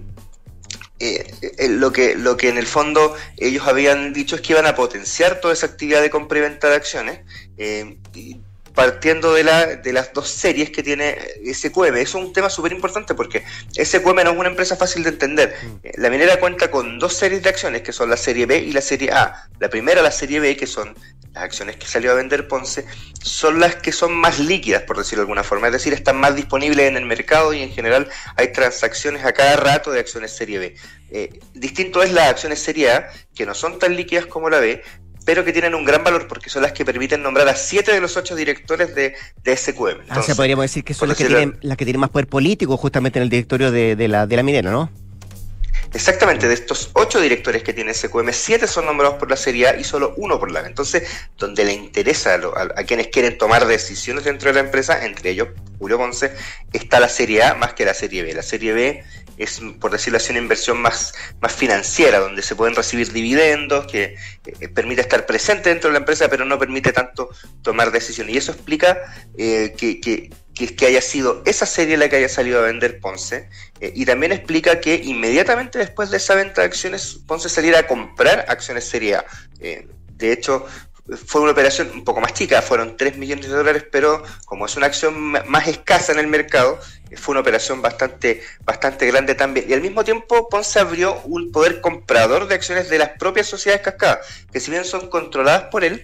Eh, eh, lo que lo que en el fondo ellos habían dicho es que iban a potenciar toda esa actividad de compra y venta de acciones, eh, y partiendo de la de las dos series que tiene S Q M. Eso es un tema súper importante porque S Q M no es una empresa fácil de entender. Eh, la minera cuenta con dos series de acciones, que son la serie B y la serie A. La primera, la serie B, que son las acciones que salió a vender Ponce, son las que son más líquidas, por decirlo de alguna forma, es decir, están más disponibles en el mercado y en general hay transacciones a cada rato de acciones serie B. Eh, distinto es las acciones serie A, que no son tan líquidas como la B, pero que tienen un gran valor porque son las que permiten nombrar a siete de los ocho directores de, de S Q M. Entonces, ah, o sea, podríamos decir que son las que, tienen, las que tienen más poder político justamente en el directorio de, de, la, de la minera, ¿no? Exactamente, de estos ocho directores que tiene S Q M, siete son nombrados por la serie A y solo uno por la B. Entonces, donde le interesa a, lo, a, a quienes quieren tomar decisiones dentro de la empresa, entre ellos Julio Ponce, está la serie A más que la serie B. La serie B es, por decirlo así, una inversión más, más financiera, donde se pueden recibir dividendos, que eh, permite estar presente dentro de la empresa, pero no permite tanto tomar decisiones. Y eso explica eh, que, que, que, que haya sido esa serie la que haya salido a vender Ponce, eh, y también explica que inmediatamente después de esa venta de acciones, Ponce saliera a comprar acciones serie A. Eh, de hecho, fue una operación un poco más chica, fueron tres millones de dólares, pero como es una acción más escasa en el mercado, fue una operación bastante bastante grande también. Y al mismo tiempo Ponce abrió un poder comprador de acciones de las propias sociedades cascadas, que si bien son controladas por él,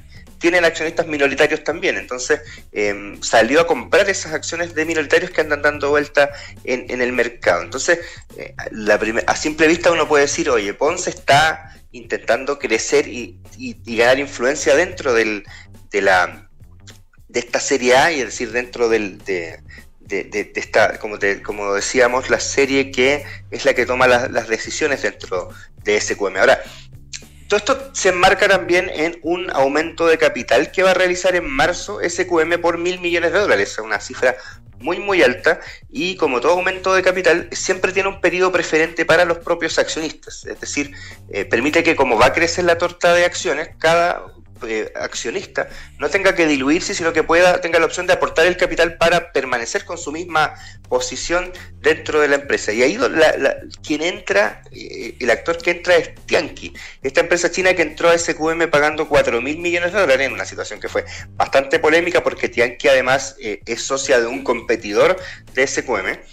tienen accionistas minoritarios también, entonces eh, salió a comprar esas acciones de minoritarios que andan dando vuelta en, en el mercado. Entonces, eh, la primer, a simple vista uno puede decir, oye, Ponce está intentando crecer y, y, y ganar influencia dentro del, de la de esta serie A, y es decir, dentro del, de, de, de, de esta, como, te, como decíamos, la serie que es la que toma la, las decisiones dentro de S Q M. Ahora, todo esto se enmarca también en un aumento de capital que va a realizar en marzo S Q M por mil millones de dólares, una cifra muy muy alta, y como todo aumento de capital siempre tiene un periodo preferente para los propios accionistas, es decir, eh, permite que como va a crecer la torta de acciones, cada eh, accionista no tenga que diluirse, sino que pueda tenga la opción de aportar el capital para permanecer con su misma posición dentro de la empresa. Y ahí la, la, quien entra, eh, el actor que entra es Tianqi, esta empresa china que entró a S Q M pagando cuatro mil millones de dólares en una situación que fue bastante polémica porque Tianqi además eh, es socia de un competidor de S Q M.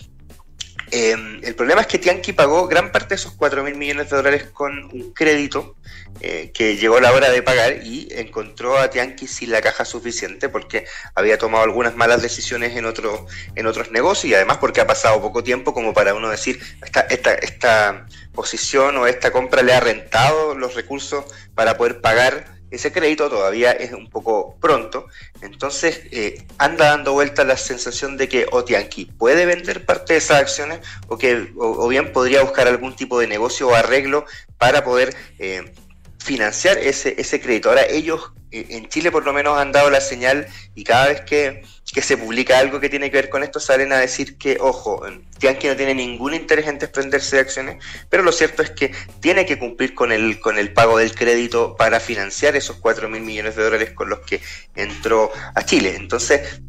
Eh, el problema es que Tianqi pagó gran parte de esos cuatro mil millones de dólares con un crédito eh, que llegó la hora de pagar y encontró a Tianqi sin la caja suficiente porque había tomado algunas malas decisiones en, otro, en otros negocios y además porque ha pasado poco tiempo como para uno decir esta, esta, esta posición o esta compra le ha rentado los recursos para poder pagar ese crédito. Todavía es un poco pronto, entonces eh, anda dando vuelta la sensación de que o Tianqi puede vender parte de esas acciones o que o, o bien podría buscar algún tipo de negocio o arreglo para poder eh, financiar ese, ese crédito. Ahora ellos eh, en Chile por lo menos han dado la señal y cada vez que, que se publica algo que tiene que ver con esto salen a decir que, ojo, Tianqi no tiene ningún interés en desprenderse de acciones, pero lo cierto es que tiene que cumplir con el, con el pago del crédito para financiar esos cuatro mil millones de dólares con los que entró a Chile. Entonces,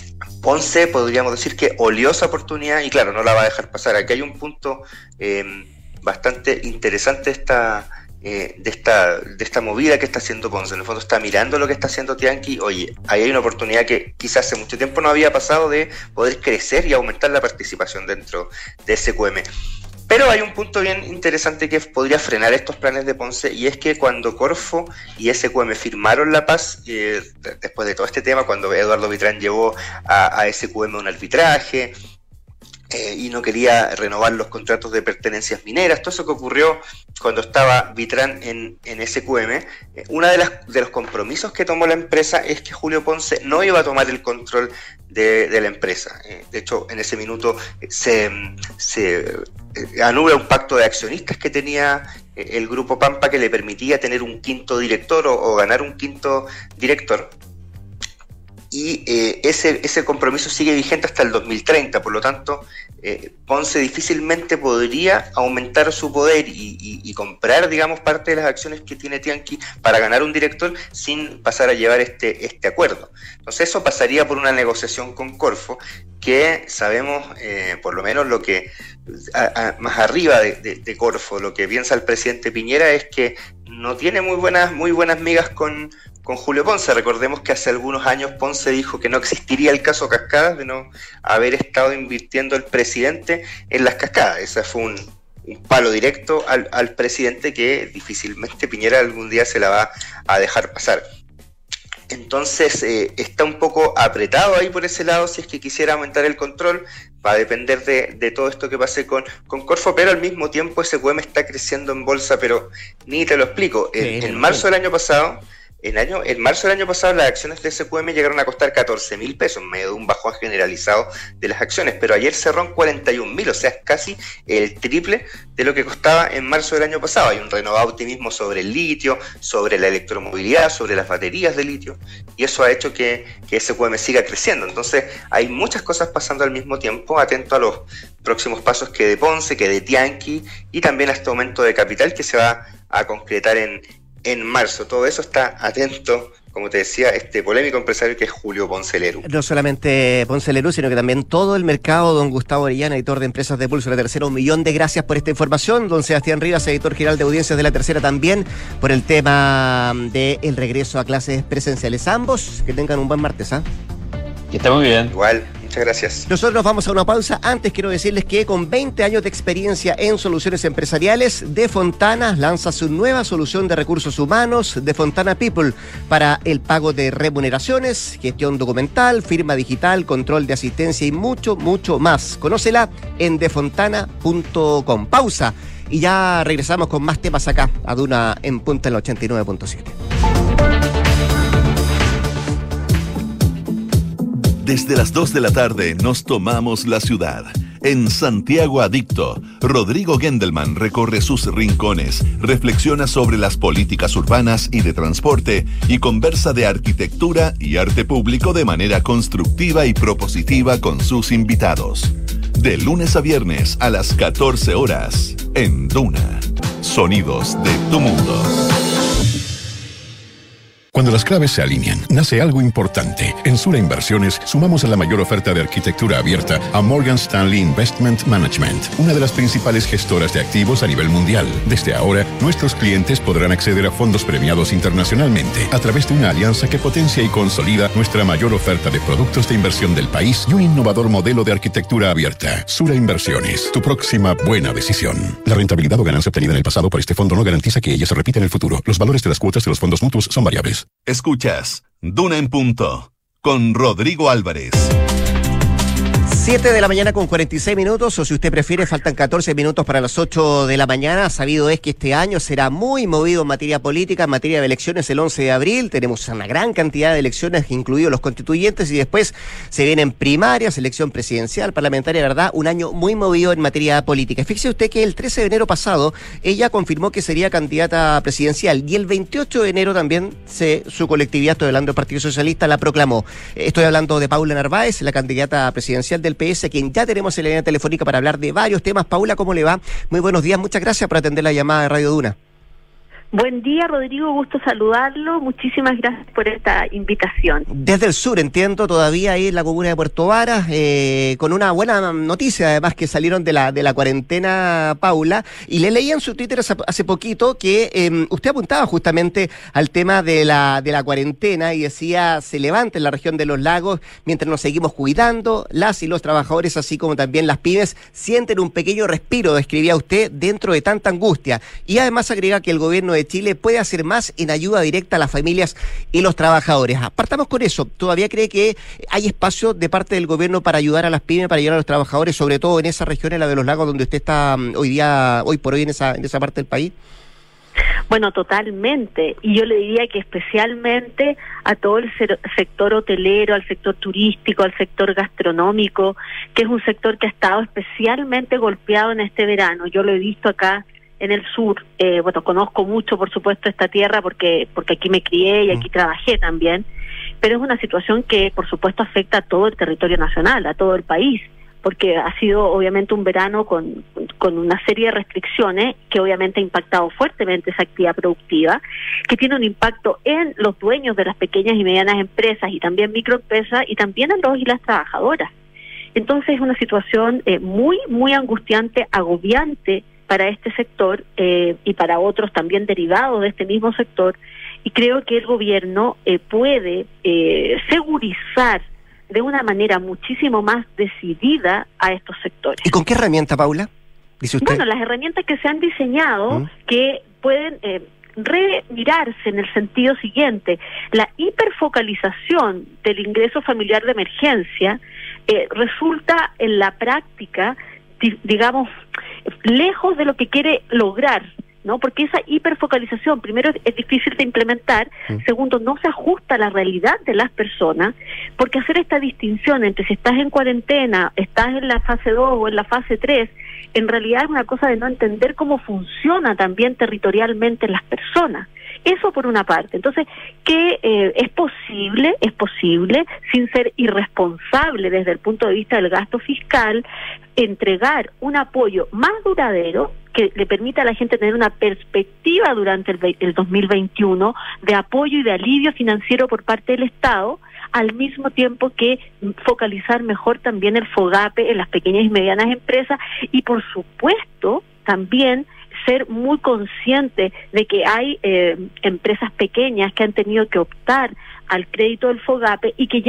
Ponce podríamos decir que olió esa oportunidad y claro, no la va a dejar pasar. Aquí hay un punto eh, bastante interesante esta... Eh, de esta de esta movida que está haciendo Ponce. En el fondo está mirando lo que está haciendo Tianqi. Oye, ahí hay una oportunidad que quizás hace mucho tiempo no había pasado de poder crecer y aumentar la participación dentro de S Q M. Pero hay un punto bien interesante que podría frenar estos planes de Ponce, y es que cuando Corfo y S Q M firmaron la paz, eh, después de todo este tema, cuando Eduardo Vitrán llevó a, a S Q M un arbitraje Eh, y no quería renovar los contratos de pertenencias mineras, todo eso que ocurrió cuando estaba Vitrán en, en S Q M, eh, uno de, las, de los compromisos que tomó la empresa es que Julio Ponce no iba a tomar el control de, de la empresa. Eh, de hecho, en ese minuto eh, se, se eh, anula un pacto de accionistas que tenía eh, el Grupo Pampa que le permitía tener un quinto director o, o ganar un quinto director. Y eh, ese, ese compromiso sigue vigente hasta el dos mil treinta, por lo tanto eh, Ponce difícilmente podría aumentar su poder y, y, y comprar, digamos, parte de las acciones que tiene Tianqi para ganar un director sin pasar a llevar este, este acuerdo. Entonces eso pasaría por una negociación con Corfo, que sabemos, eh, por lo menos lo que a, a, más arriba de, de, de Corfo, lo que piensa el presidente Piñera es que no tiene muy buenas, muy buenas migas con con Julio Ponce. Recordemos que hace algunos años Ponce dijo que no existiría el caso Cascadas de no haber estado invirtiendo el presidente en las cascadas. Ese fue un, un palo directo al, al presidente que difícilmente Piñera algún día se la va a dejar pasar. Entonces eh, está un poco apretado ahí por ese lado si es que quisiera aumentar el control. Va a depender de, de todo esto que pase con, con Corfo, pero al mismo tiempo S Q M está creciendo en bolsa, pero ni te lo explico. En, en marzo del año pasado En, año, en marzo del año pasado las acciones de S Q M llegaron a costar catorce mil pesos, en medio de un bajón generalizado de las acciones, pero ayer cerró en cuarenta y un mil, o sea, es casi el triple de lo que costaba en marzo del año pasado. Hay un renovado optimismo sobre el litio, sobre la electromovilidad, sobre las baterías de litio, y eso ha hecho que, que S Q M siga creciendo. Entonces hay muchas cosas pasando al mismo tiempo. Atento a los próximos pasos que de Ponce, que de Tianqi, y también a este aumento de capital que se va a concretar en en marzo. Todo eso está atento, como te decía, este polémico empresario que es Julio Ponce Lerú. No solamente Ponce Lerú, sino que también todo el mercado. Don Gustavo Orellana, editor de Empresas de Pulso de La Tercera, un millón de gracias por esta información. Don Sebastián Rivas, editor general de Audiencias de La Tercera, también por el tema del regreso a clases presenciales. Ambos, que tengan un buen martes, ¿ah? ¿eh? Que esté muy bien. Igual. Muchas gracias. Nosotros vamos a una pausa. Antes quiero decirles que con veinte años de experiencia en soluciones empresariales, Defontana lanza su nueva solución de recursos humanos, Defontana People, para el pago de remuneraciones, gestión documental, firma digital, control de asistencia y mucho, mucho más. Conócela en defontana punto com. Pausa y ya regresamos con más temas acá, a Duna en Punta en el ochenta y nueve punto siete. Desde las dos de la tarde nos tomamos la ciudad. En Santiago Adicto, Rodrigo Gendelman recorre sus rincones, reflexiona sobre las políticas urbanas y de transporte y conversa de arquitectura y arte público de manera constructiva y propositiva con sus invitados. De lunes a viernes a las catorce horas, en Duna. Sonidos de tu mundo. Cuando las claves se alinean, nace algo importante. En Sura Inversiones sumamos a la mayor oferta de arquitectura abierta a Morgan Stanley Investment Management, una de las principales gestoras de activos a nivel mundial. Desde ahora, nuestros clientes podrán acceder a fondos premiados internacionalmente a través de una alianza que potencia y consolida nuestra mayor oferta de productos de inversión del país y un innovador modelo de arquitectura abierta. Sura Inversiones, tu próxima buena decisión. La rentabilidad o ganancia obtenida en el pasado por este fondo no garantiza que ella se repita en el futuro. Los valores de las cuotas de los fondos mutuos son variables. Escuchas Duna en Punto con Rodrigo Álvarez. siete de la mañana con cuarenta y seis minutos, o si usted prefiere, faltan catorce minutos para las ocho de la mañana. Sabido es que este año será muy movido en materia política, en materia de elecciones el once de abril. Tenemos una gran cantidad de elecciones, incluidos los constituyentes, y después se vienen primarias, elección presidencial, parlamentaria, ¿verdad? Un año muy movido en materia política. Fíjese usted que el trece de enero pasado ella confirmó que sería candidata presidencial y el veintiocho de enero también se, su colectividad, estoy hablando del Partido Socialista, la proclamó. Estoy hablando de Paula Narváez, la candidata presidencial del P S, quien ya tenemos en la línea telefónica para hablar de varios temas. Paula, ¿cómo le va? Muy buenos días, muchas gracias por atender la llamada de Radio Duna. Buen día, Rodrigo, gusto saludarlo. Muchísimas gracias por esta invitación. Desde el sur, entiendo, todavía ahí en la comuna de Puerto Varas, eh, con una buena noticia, además, que salieron de la de la cuarentena, Paula, y le leí en su Twitter hace, hace poquito que eh, usted apuntaba justamente al tema de la de la cuarentena y decía, se levanta en la región de los lagos, mientras nos seguimos cuidando, las y los trabajadores, así como también las pymes, sienten un pequeño respiro, describía usted, dentro de tanta angustia. Y además agrega que el gobierno de de Chile puede hacer más en ayuda directa a las familias y los trabajadores. Partamos con eso. ¿Todavía cree que hay espacio de parte del gobierno para ayudar a las pymes, para ayudar a los trabajadores, sobre todo en esa región, en la de los lagos, donde usted está hoy día, hoy por hoy en esa, en esa parte del país? Bueno, totalmente. Y yo le diría que especialmente a todo el sector hotelero, al sector turístico, al sector gastronómico, que es un sector que ha estado especialmente golpeado en este verano. Yo lo he visto acá en el sur. Eh, bueno, conozco mucho, por supuesto, esta tierra porque porque aquí me crié y aquí trabajé también, pero es una situación que, por supuesto, afecta a todo el territorio nacional, a todo el país, porque ha sido obviamente un verano con, con una serie de restricciones que obviamente ha impactado fuertemente esa actividad productiva, que tiene un impacto en los dueños de las pequeñas y medianas empresas y también microempresas y también en los y las trabajadoras. Entonces es una situación eh, muy, muy angustiante, agobiante para este sector eh, y para otros también derivados de este mismo sector, y creo que el gobierno eh, puede eh, segurizar de una manera muchísimo más decidida a estos sectores. ¿Y con qué herramienta, Paula? Dice usted. Bueno, las herramientas que se han diseñado ¿Mm? que pueden eh, remirarse en el sentido siguiente: la hiperfocalización del ingreso familiar de emergencia eh, resulta en la práctica, digamos, lejos de lo que quiere lograr, ¿no? Porque esa hiperfocalización, primero, es difícil de implementar, mm. segundo, no se ajusta a la realidad de las personas, porque hacer esta distinción entre si estás en cuarentena, estás en la fase dos o en la fase tres, en realidad es una cosa de no entender cómo funciona también territorialmente las personas. Eso por una parte. Entonces, que eh, es posible, es posible, sin ser irresponsable desde el punto de vista del gasto fiscal, entregar un apoyo más duradero que le permita a la gente tener una perspectiva durante el, el dos mil veintiuno de apoyo y de alivio financiero por parte del Estado, al mismo tiempo que focalizar mejor también el FOGAPE en las pequeñas y medianas empresas y, por supuesto, también ser muy consciente de que hay eh, empresas pequeñas que han tenido que optar al crédito del FOGAPE y que ya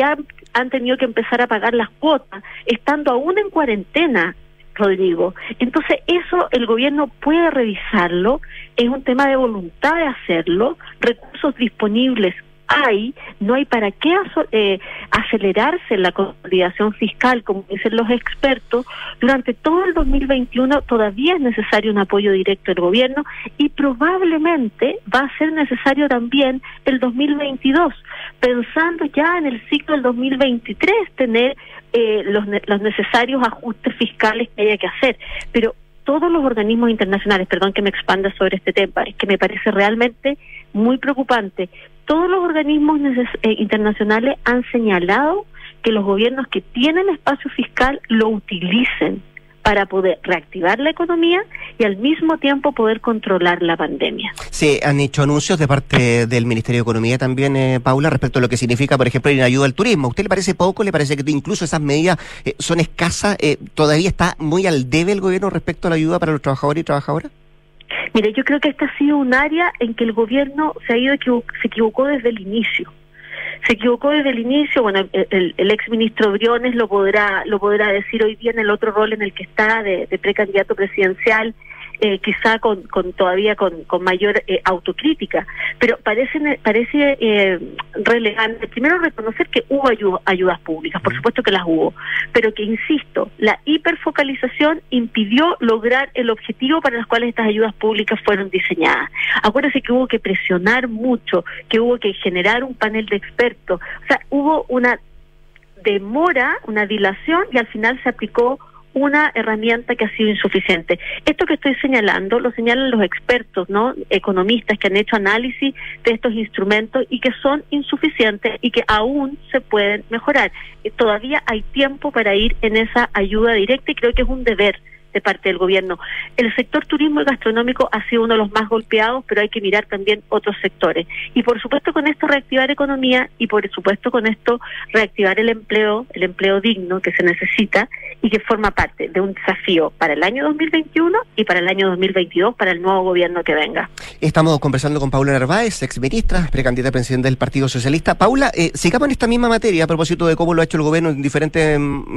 han tenido que empezar a pagar las cuotas, estando aún en cuarentena, Rodrigo. Entonces eso el gobierno puede revisarlo, es un tema de voluntad de hacerlo, recursos disponibles hay, no hay para qué aso- eh, acelerarse la consolidación fiscal, como dicen los expertos. Durante todo el dos mil veintiuno todavía es necesario un apoyo directo del gobierno y probablemente va a ser necesario también el dos mil veintidós, pensando ya en el ciclo del dos mil veintitrés tener eh, los, ne- los necesarios ajustes fiscales que haya que hacer. Pero todos los organismos internacionales, perdón que me expanda sobre este tema, es que me parece realmente muy preocupante. Todos los organismos neces- eh, internacionales han señalado que los gobiernos que tienen espacio fiscal lo utilicen para poder reactivar la economía y al mismo tiempo poder controlar la pandemia. Se han hecho anuncios de parte del Ministerio de Economía también, eh, Paula, respecto a lo que significa, por ejemplo, ir en ayuda al turismo. ¿A usted le parece poco? ¿Le parece que incluso esas medidas eh, son escasas? Eh, ¿Todavía está muy al debe el gobierno respecto a la ayuda para los trabajadores y trabajadoras? Mire, yo creo que esta ha sido un área en que el gobierno se ha ido equivo- se equivocó desde el inicio. Se equivocó desde el inicio. Bueno, el, el, el exministro Briones lo podrá lo podrá decir hoy día en el otro rol en el que está de, de precandidato presidencial, eh, quizá con, con todavía con, con mayor eh, autocrítica, pero parece parece eh, relevante primero reconocer que hubo ayu- ayudas públicas, por supuesto que las hubo, pero que, insisto, la hiperfocalización impidió lograr el objetivo para el cual estas ayudas públicas fueron diseñadas. Acuérdense que hubo que presionar mucho, que hubo que generar un panel de expertos, o sea, hubo una demora, una dilación, y al final se aplicó una herramienta que ha sido insuficiente. Esto que estoy señalando lo señalan los expertos, ¿no? Economistas que han hecho análisis de estos instrumentos y que son insuficientes y que aún se pueden mejorar. Y todavía hay tiempo para ir en esa ayuda directa y creo que es un deber de parte del gobierno. El sector turismo y gastronómico ha sido uno de los más golpeados, pero hay que mirar también otros sectores. Y por supuesto con esto reactivar economía y por supuesto con esto reactivar el empleo, el empleo digno que se necesita y que forma parte de un desafío para el año dos mil veintiuno y para el año dos mil veintidós, para el nuevo gobierno que venga. Estamos conversando con Paula Narváez, exministra, precandidata a presidenta del Partido Socialista. Paula, eh, sigamos en esta misma materia a propósito de cómo lo ha hecho el gobierno en diferentes,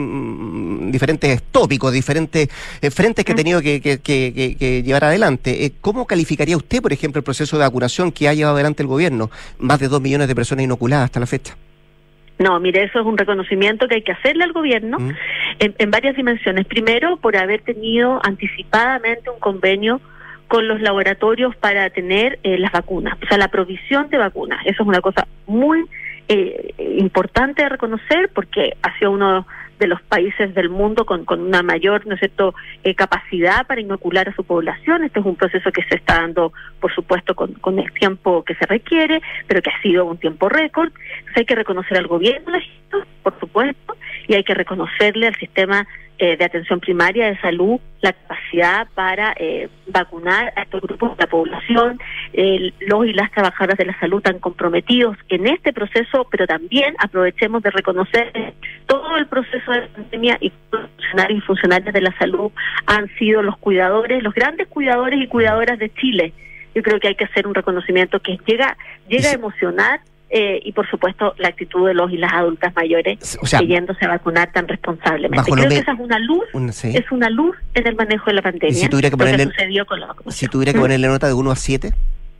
mm, diferentes tópicos, diferentes eh, frentes que ha tenido que, que, que, que, que llevar adelante. Eh, ¿Cómo calificaría usted, por ejemplo, el proceso de vacunación que ha llevado adelante el gobierno? Más de dos millones de personas inoculadas hasta la fecha. No, mire, eso es un reconocimiento que hay que hacerle al gobierno mm. en, en varias dimensiones. Primero, por haber tenido anticipadamente un convenio con los laboratorios para tener eh, las vacunas, o sea, la provisión de vacunas. Eso es una cosa muy eh, importante de reconocer porque ha sido uno de los países del mundo con, con una mayor, ¿no es cierto?, eh, capacidad para inocular a su población. Este es un proceso que se está dando, por supuesto, con, con el tiempo que se requiere, pero que ha sido un tiempo récord. Entonces hay que reconocer al gobierno, por supuesto, y hay que reconocerle al sistema eh, de atención primaria de salud la capacidad para eh, vacunar a estos grupos de la población. Eh, los y las trabajadoras de la salud están comprometidos en este proceso, pero también aprovechemos de reconocer todo el proceso de pandemia y los funcionarios y funcionarias de la salud han sido los cuidadores, los grandes cuidadores y cuidadoras de Chile. Yo creo que hay que hacer un reconocimiento que llega, llega a emocionar. Eh, y por supuesto la actitud de los y las adultas mayores, o sea, yéndose a vacunar tan responsablemente. Creo que esa es una luz, un, sí. es una luz en el manejo de la pandemia. Si tuviera que ponerle, lo que sucedió con la vacunación. Si tuviera que ponerle nota de uno a siete.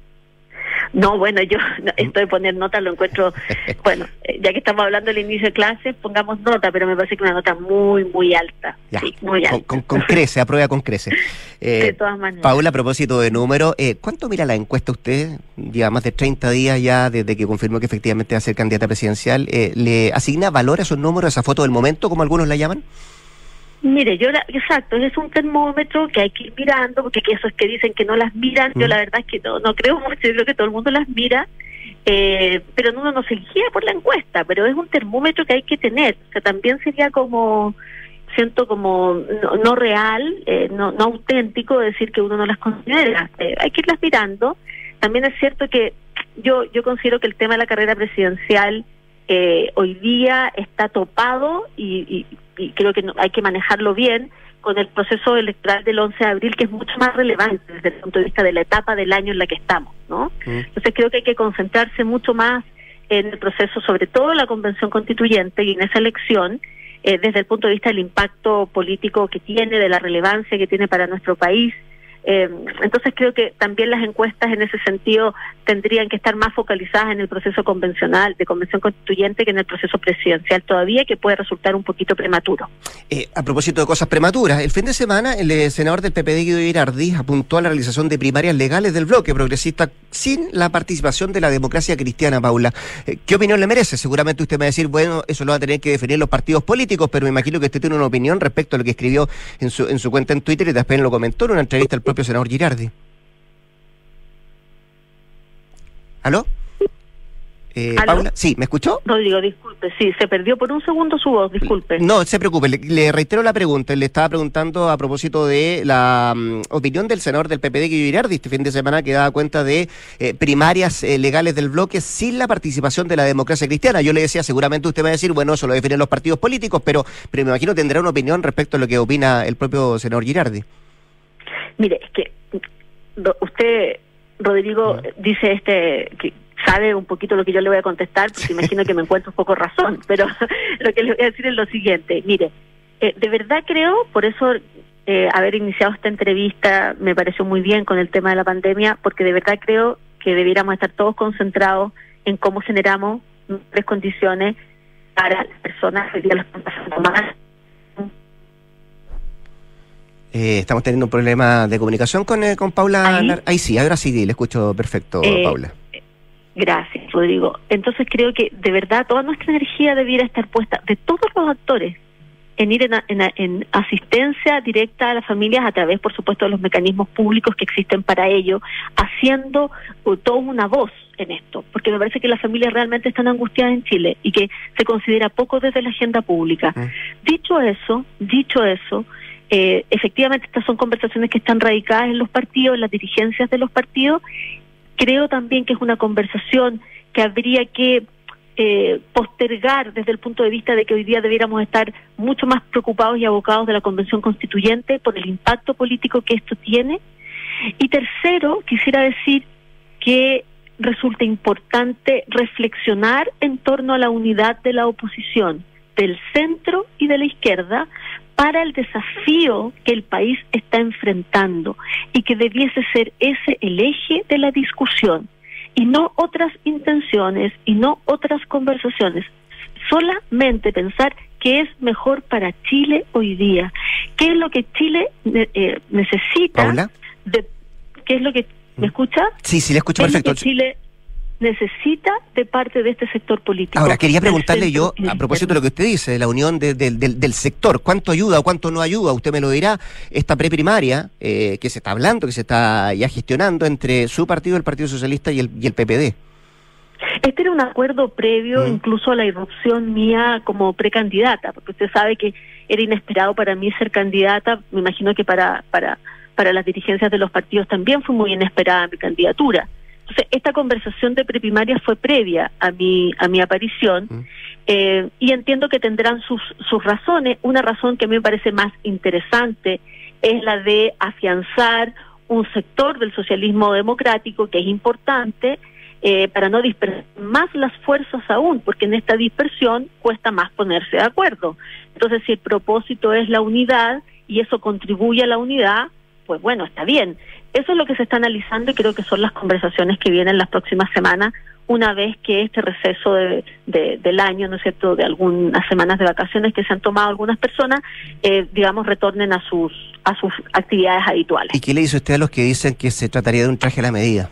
No, bueno, yo esto de poner nota lo encuentro, bueno, ya que estamos hablando del inicio de clases, pongamos nota, pero me parece que una nota muy, muy alta. Ya, sí, muy alta. Con, con, con crece, aprueba con crece. Eh, de todas maneras. Paula, a propósito de número, eh, ¿cuánto mira la encuesta usted? Lleva más de treinta días ya desde que confirmó que efectivamente va a ser candidata presidencial. Eh, ¿Le asigna valor a esos números, a esa foto del momento, como algunos la llaman? Mire, yo, la, exacto, es un termómetro que hay que ir mirando, porque esos que dicen que no las miran, mm. yo la verdad es que no, no creo mucho, yo creo que todo el mundo las mira, eh, pero uno no se guía por la encuesta, pero es un termómetro que hay que tener, o sea, también sería como, siento como no, no real, eh, no, no auténtico decir que uno no las considera, eh, hay que irlas mirando. También es cierto que yo, yo considero que el tema de la carrera presidencial eh, hoy día está topado y, y y creo que no, hay que manejarlo bien con el proceso electoral del once de abril, que es mucho más relevante desde el punto de vista de la etapa del año en la que estamos, ¿no? Mm. Entonces creo que hay que concentrarse mucho más en el proceso, sobre todo en la Convención Constituyente y en esa elección, eh, desde el punto de vista del impacto político que tiene, de la relevancia que tiene para nuestro país. Eh, entonces creo que también las encuestas en ese sentido tendrían que estar más focalizadas en el proceso convencional, de convención constituyente, que en el proceso presidencial todavía, que puede resultar un poquito prematuro. Eh, a propósito de cosas prematuras, el fin de semana el eh, senador del P P D, Guido Girardi, apuntó a la realización de primarias legales del bloque progresista sin la participación de la democracia cristiana, Paula. Eh, ¿Qué opinión le merece? Seguramente usted me va a decir, bueno, eso lo va a tener que definir los partidos políticos, pero me imagino que usted tiene una opinión respecto a lo que escribió en su, en su cuenta en Twitter y también lo comentó en una entrevista al propio senador Girardi. ¿Aló? Eh, ¿Aló? Paula, sí, ¿me escuchó? Rodrigo, disculpe, sí, se perdió por un segundo su voz, disculpe. No se preocupe, le, le reitero la pregunta. Le estaba preguntando a propósito de la um, opinión del senador del P P D, Guido Girardi, este fin de semana, que daba cuenta de eh, primarias eh, legales del bloque sin la participación de la democracia cristiana. Yo le decía, seguramente usted me va a decir, bueno, eso lo definen los partidos políticos, pero, pero me imagino tendrá una opinión respecto a lo que opina el propio senador Girardi. Mire, es que usted, Rodrigo, dice este que sabe un poquito lo que yo le voy a contestar, porque imagino que me encuentro un poco razón, pero lo que le voy a decir es lo siguiente. Mire, eh, de verdad creo, por eso eh, haber iniciado esta entrevista me pareció muy bien con el tema de la pandemia, porque de verdad creo que debiéramos estar todos concentrados en cómo generamos mejores condiciones para las personas que hoy día lo están pasando mal. Eh, estamos teniendo un problema de comunicación con, eh, con Paula. ¿Ahí? Ahí sí, ahora sí, le escucho perfecto, Eh, Paula. Gracias, Rodrigo. Entonces creo que de verdad toda nuestra energía debiera estar puesta, de todos los actores, en ir en, en, en asistencia directa a las familias a través, por supuesto, de los mecanismos públicos que existen para ello, haciendo uh, toda una voz en esto, porque me parece que las familias realmente están angustiadas en Chile y que se considera poco desde la agenda pública. Mm. Dicho eso, dicho eso, eh, efectivamente estas son conversaciones que están radicadas en los partidos, en las dirigencias de los partidos. Creo también que es una conversación que habría que eh, postergar desde el punto de vista de que hoy día debiéramos estar mucho más preocupados y abocados de la Convención Constituyente por el impacto político que esto tiene. Y tercero, quisiera decir que resulta importante reflexionar en torno a la unidad de la oposición, del centro y de la izquierda, para el desafío que el país está enfrentando y que debiese ser ese el eje de la discusión y no otras intenciones y no otras conversaciones. Solamente pensar qué es mejor para Chile hoy día, qué es lo que Chile eh, necesita. ¿Paula? De, ¿Qué es lo que me escucha? Sí, sí, le escucho perfecto. Es lo que Chile necesita de parte de este sector político. Ahora, quería preguntarle yo, a propósito de lo que usted dice, de la unión de, de, de, del sector, ¿cuánto ayuda o cuánto no ayuda? Usted me lo dirá, esta preprimaria eh, que se está hablando, que se está ya gestionando entre su partido, el Partido Socialista y el, y el P P D. Este era un acuerdo previo, mm. incluso a la irrupción mía como precandidata, porque usted sabe que era inesperado para mí ser candidata, me imagino que para, para, para las dirigencias de los partidos también fue muy inesperada mi candidatura. Entonces, esta conversación de preprimaria fue previa a mi a mi aparición mm. eh, y entiendo que tendrán sus sus razones. Una razón que a mí me parece más interesante es la de afianzar un sector del socialismo democrático que es importante eh, para no dispersar más las fuerzas aún, porque en esta dispersión cuesta más ponerse de acuerdo. Entonces, si el propósito es la unidad y eso contribuye a la unidad, pues bueno, está bien. Eso es lo que se está analizando y creo que son las conversaciones que vienen las próximas semanas, una vez que este receso de, de, del año, ¿no es cierto?, de algunas semanas de vacaciones que se han tomado algunas personas, eh, digamos, retornen a sus a sus actividades habituales. ¿Y qué le dice usted a los que dicen que se trataría de un traje a la medida?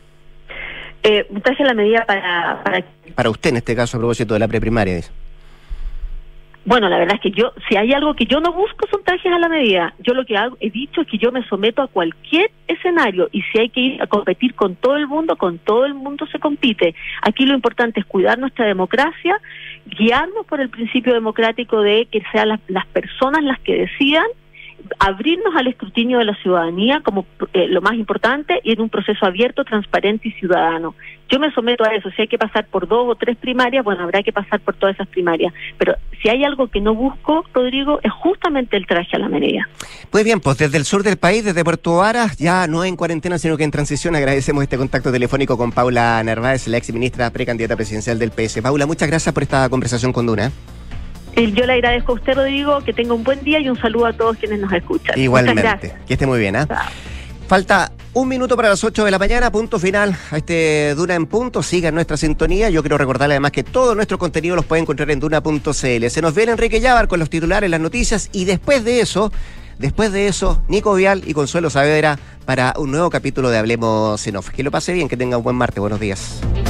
Eh, un traje a la medida para, para... Para usted, en este caso, a propósito de la preprimaria, dice. Bueno, la verdad es que yo, si hay algo que yo no busco son trajes a la medida. Yo lo que hago, he dicho es que yo me someto a cualquier escenario y si hay que ir a competir con todo el mundo, con todo el mundo se compite. Aquí lo importante es cuidar nuestra democracia, guiarnos por el principio democrático de que sean las, las personas las que decidan abrirnos al escrutinio de la ciudadanía como eh, lo más importante y en un proceso abierto, transparente y ciudadano. Yo me someto a eso. Si hay que pasar por dos o tres primarias, bueno, habrá que pasar por todas esas primarias. Pero si hay algo que no busco, Rodrigo, es justamente el traje a la medida. Muy bien, pues desde el sur del país, desde Puerto Varas, ya no en cuarentena, sino que en transición, agradecemos este contacto telefónico con Paula Narváez, la ex ministra precandidata presidencial del P S. Paula, muchas gracias por esta conversación con Duna. Yo le agradezco a usted, Rodrigo, que tenga un buen día y un saludo a todos quienes nos escuchan. Igualmente, que esté muy bien. ¿eh? Falta un minuto para las ocho de la mañana, punto final a este Duna en Punto. Sigan nuestra sintonía. Yo quiero recordarle además que todo nuestro contenido los puede encontrar en duna punto c l. Se nos viene Enrique Llávar con los titulares, las noticias, y después de eso, después de eso, Nico Vial y Consuelo Saavedra para un nuevo capítulo de Hablemos en Off. Que lo pase bien, que tenga un buen martes. Buenos días.